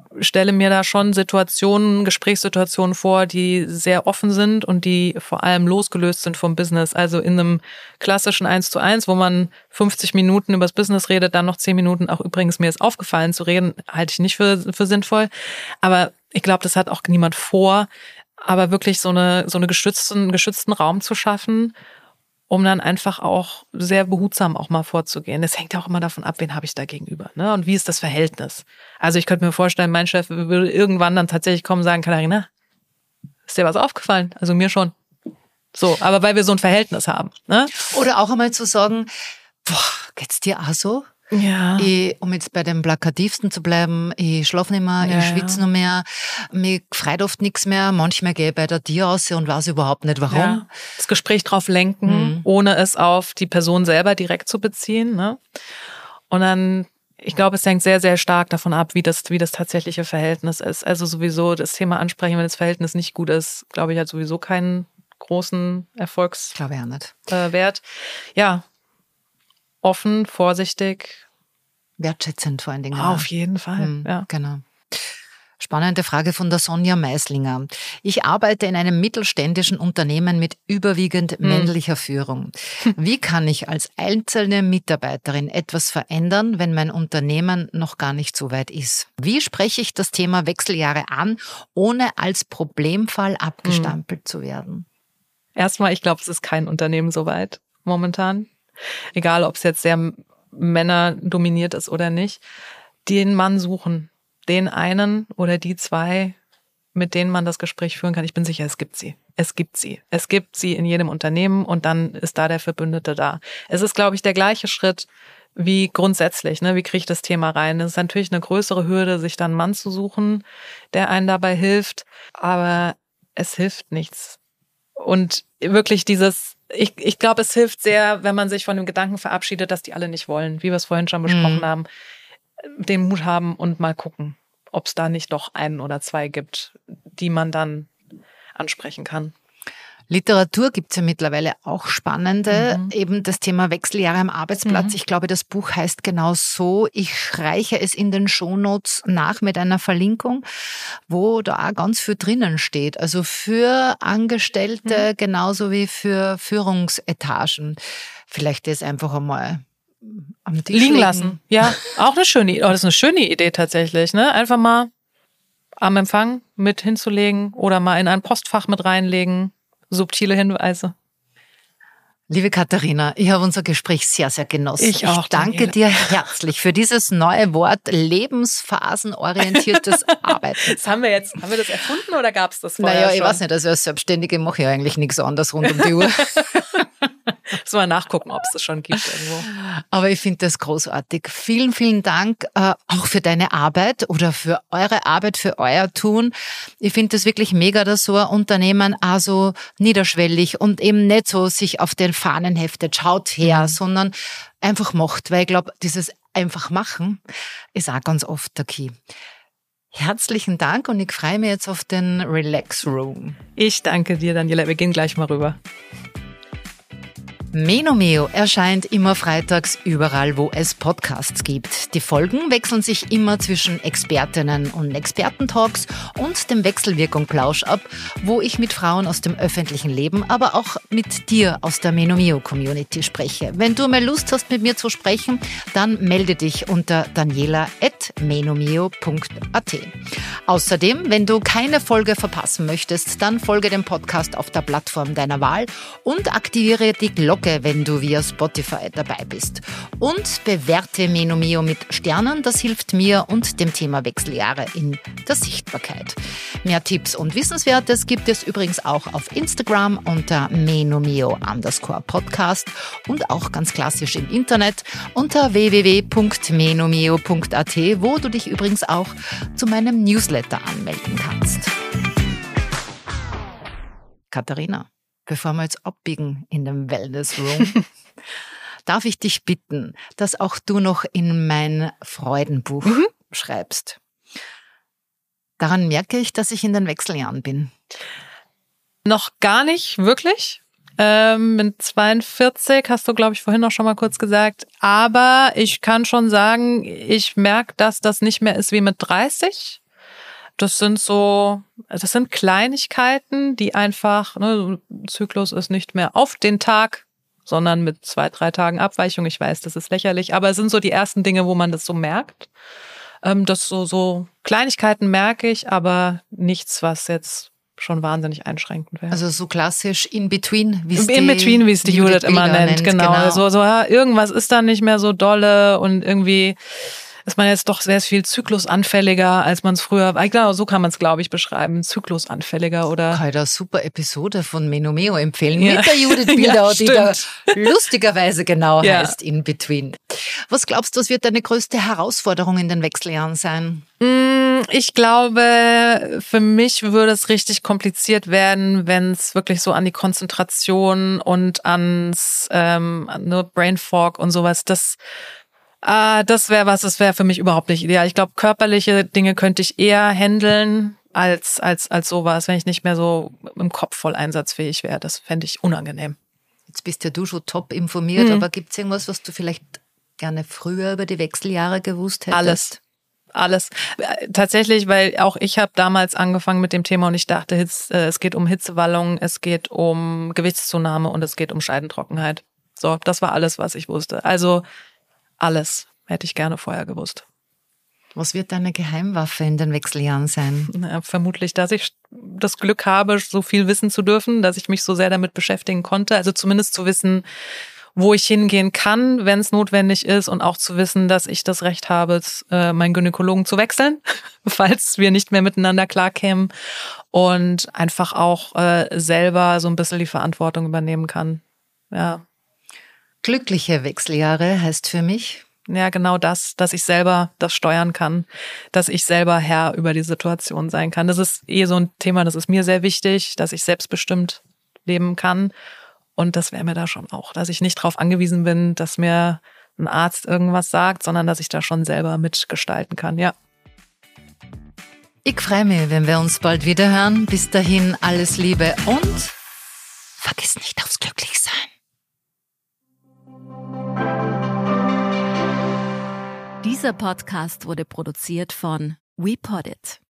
stelle mir da schon Gesprächssituationen vor, die sehr offen sind und die vor allem losgelöst sind vom Business. Also in einem klassischen 1:1, wo man 50 Minuten übers Business redet, dann noch 10 Minuten, auch übrigens mir ist aufgefallen zu reden, halte ich nicht für sinnvoll. Aber ich glaube, das hat auch niemand vor, aber wirklich so eine geschützten Raum zu schaffen, um dann einfach auch sehr behutsam auch mal vorzugehen. Das hängt ja auch immer davon ab, wen habe ich da gegenüber, ne? Und wie ist das Verhältnis? Also ich könnte mir vorstellen, mein Chef würde irgendwann dann tatsächlich kommen und sagen, Katharina, ist dir was aufgefallen? Also mir schon. So, aber weil wir so ein Verhältnis haben, ne? Oder auch einmal zu sagen, boah, geht's dir auch so? Ja. Um jetzt bei dem Plakativsten zu bleiben, ich schlafe nicht mehr, ich schwitze noch mehr, mir freut oft nichts mehr, manchmal gehe ich bei der Tür raus und weiß überhaupt nicht warum. Ja. Das Gespräch drauf lenken, ohne es auf die Person selber direkt zu beziehen, ne? Und dann, ich glaube, es hängt sehr, sehr stark davon ab, wie das tatsächliche Verhältnis ist. Also sowieso das Thema ansprechen, wenn das Verhältnis nicht gut ist, glaube ich, hat sowieso keinen großen Erfolgswert. Glaube ich auch nicht. Ja, offen, vorsichtig. Wertschätzend vor allen Dingen. Auf jeden Fall, ja. Genau. Spannende Frage von der Sonja Meislinger. Ich arbeite in einem mittelständischen Unternehmen mit überwiegend männlicher Führung. Wie kann ich als einzelne Mitarbeiterin etwas verändern, wenn mein Unternehmen noch gar nicht so weit ist? Wie spreche ich das Thema Wechseljahre an, ohne als Problemfall abgestempelt zu werden? Erstmal, ich glaube, es ist kein Unternehmen so weit momentan. Egal, ob es jetzt sehr männerdominiert ist oder nicht, den Mann suchen. Den einen oder die zwei, mit denen man das Gespräch führen kann. Ich bin sicher, es gibt sie. Es gibt sie. Es gibt sie in jedem Unternehmen und dann ist da der Verbündete da. Es ist, glaube ich, der gleiche Schritt wie grundsätzlich. Ne? Wie kriege ich das Thema rein? Es ist natürlich eine größere Hürde, sich dann einen Mann zu suchen, der einen dabei hilft. Aber es hilft nichts. Und wirklich ich glaube, es hilft sehr, wenn man sich von dem Gedanken verabschiedet, dass die alle nicht wollen, wie wir es vorhin schon besprochen haben, den Mut haben und mal gucken, ob es da nicht doch einen oder zwei gibt, die man dann ansprechen kann. Literatur gibt's ja mittlerweile auch spannende, eben das Thema Wechseljahre am Arbeitsplatz. Ich glaube, das Buch heißt genau so. Ich reiche es in den Shownotes nach mit einer Verlinkung, wo da auch ganz viel drinnen steht. Also für Angestellte genauso wie für Führungsetagen. Vielleicht das einfach einmal am Tisch liegen lassen. Ja, auch das ist eine schöne Idee tatsächlich, ne? Einfach mal am Empfang mit hinzulegen oder mal in ein Postfach mit reinlegen. Subtile Hinweise. Liebe Katharina, ich habe unser Gespräch sehr, sehr genossen. Ich auch, danke dir herzlich für dieses neue Wort lebensphasenorientiertes Arbeiten. Haben wir das erfunden oder gab es das vorher schon? Ich weiß nicht, also als Selbstständige mache ich eigentlich nichts anderes rund um die Uhr. Müssen wir nachgucken, ob es das schon gibt irgendwo. Aber ich finde das großartig. Vielen, vielen Dank auch für deine Arbeit oder für eure Arbeit, für euer Tun. Ich finde das wirklich mega, dass so ein Unternehmen auch so niederschwellig und eben nicht so sich auf den Fahnen heftet, schaut her, sondern einfach macht. Weil ich glaube, dieses einfach machen ist auch ganz oft der Key. Herzlichen Dank und ich freue mich jetzt auf den Relax Room. Ich danke dir, Daniela. Wir gehen gleich mal rüber. Meno Meo erscheint immer freitags überall, wo es Podcasts gibt. Die Folgen wechseln sich immer zwischen Expertinnen und Expertentalks und dem Wechselwirkung-Plausch ab, wo ich mit Frauen aus dem öffentlichen Leben, aber auch mit dir aus der Meno Meo Community spreche. Wenn du mal Lust hast, mit mir zu sprechen, dann melde dich unter daniela@menomeo.at. Außerdem, wenn du keine Folge verpassen möchtest, dann folge dem Podcast auf der Plattform deiner Wahl und aktiviere die Glocke, wenn du via Spotify dabei bist. Und bewerte Meno Meo mit Sternen, das hilft mir und dem Thema Wechseljahre in der Sichtbarkeit. Mehr Tipps und Wissenswertes gibt es übrigens auch auf Instagram unter menomeo_podcast und auch ganz klassisch im Internet unter www.menomeo.at, wo du dich übrigens auch zu meinem Newsletter anmelden kannst. Katharina, bevor wir jetzt abbiegen in dem Wellness Room, darf ich dich bitten, dass auch du noch in mein Freudenbuch schreibst. Daran merke ich, dass ich in den Wechseljahren bin. Noch gar nicht, wirklich. Mit 42 hast du, glaube ich, vorhin noch schon mal kurz gesagt. Aber ich kann schon sagen, ich merke, dass das nicht mehr ist wie mit 30. das sind Kleinigkeiten, die einfach, ne, Zyklus ist nicht mehr auf den Tag, sondern mit 2-3 Tagen Abweichung. Ich weiß, das ist lächerlich, aber es sind so die ersten Dinge, wo man das so merkt. Das so Kleinigkeiten merke ich, aber nichts, was jetzt schon wahnsinnig einschränkend wäre. Also so klassisch in between, wie es die Judith immer nennt. Genau. So, ja, irgendwas ist dann nicht mehr so dolle und irgendwie ist man jetzt doch sehr viel zyklusanfälliger, als man es früher war. Genau, so kann man es, glaube ich, beschreiben. Zyklusanfälliger oder. Kann ich da eine super Episode von Menomeo empfehlen mit der Judith Bildau, die da lustigerweise genau heißt In Between. Was glaubst du, was wird deine größte Herausforderung in den Wechseljahren sein? Ich glaube, für mich würde es richtig kompliziert werden, wenn es wirklich so an die Konzentration und ans Brain Fog und sowas, das wäre für mich überhaupt nicht ideal. Ich glaube, körperliche Dinge könnte ich eher handeln als sowas, wenn ich nicht mehr so im Kopf voll einsatzfähig wäre. Das fände ich unangenehm. Jetzt bist ja du schon top informiert, aber gibt es irgendwas, was du vielleicht gerne früher über die Wechseljahre gewusst hättest? Alles. Tatsächlich, weil auch ich habe damals angefangen mit dem Thema und ich dachte, es geht um Hitzewallung, es geht um Gewichtszunahme und es geht um Scheidentrockenheit. So, das war alles, was ich wusste. Also alles hätte ich gerne vorher gewusst. Was wird deine Geheimwaffe in den Wechseljahren sein? Vermutlich, dass ich das Glück habe, so viel wissen zu dürfen, dass ich mich so sehr damit beschäftigen konnte. Also zumindest zu wissen, wo ich hingehen kann, wenn es notwendig ist und auch zu wissen, dass ich das Recht habe, meinen Gynäkologen zu wechseln, falls wir nicht mehr miteinander klarkämen und einfach auch selber so ein bisschen die Verantwortung übernehmen kann. Ja. Glückliche Wechseljahre heißt für mich? Ja, genau das, dass ich selber das steuern kann, dass ich selber Herr über die Situation sein kann. Das ist so ein Thema, das ist mir sehr wichtig, dass ich selbstbestimmt leben kann. Und das wäre mir da schon auch, dass ich nicht darauf angewiesen bin, dass mir ein Arzt irgendwas sagt, sondern dass ich da schon selber mitgestalten kann, ja. Ich freue mich, wenn wir uns bald wieder hören. Bis dahin alles Liebe und vergiss nicht aufs Glücklichsein. Dieser Podcast wurde produziert von WePoddit.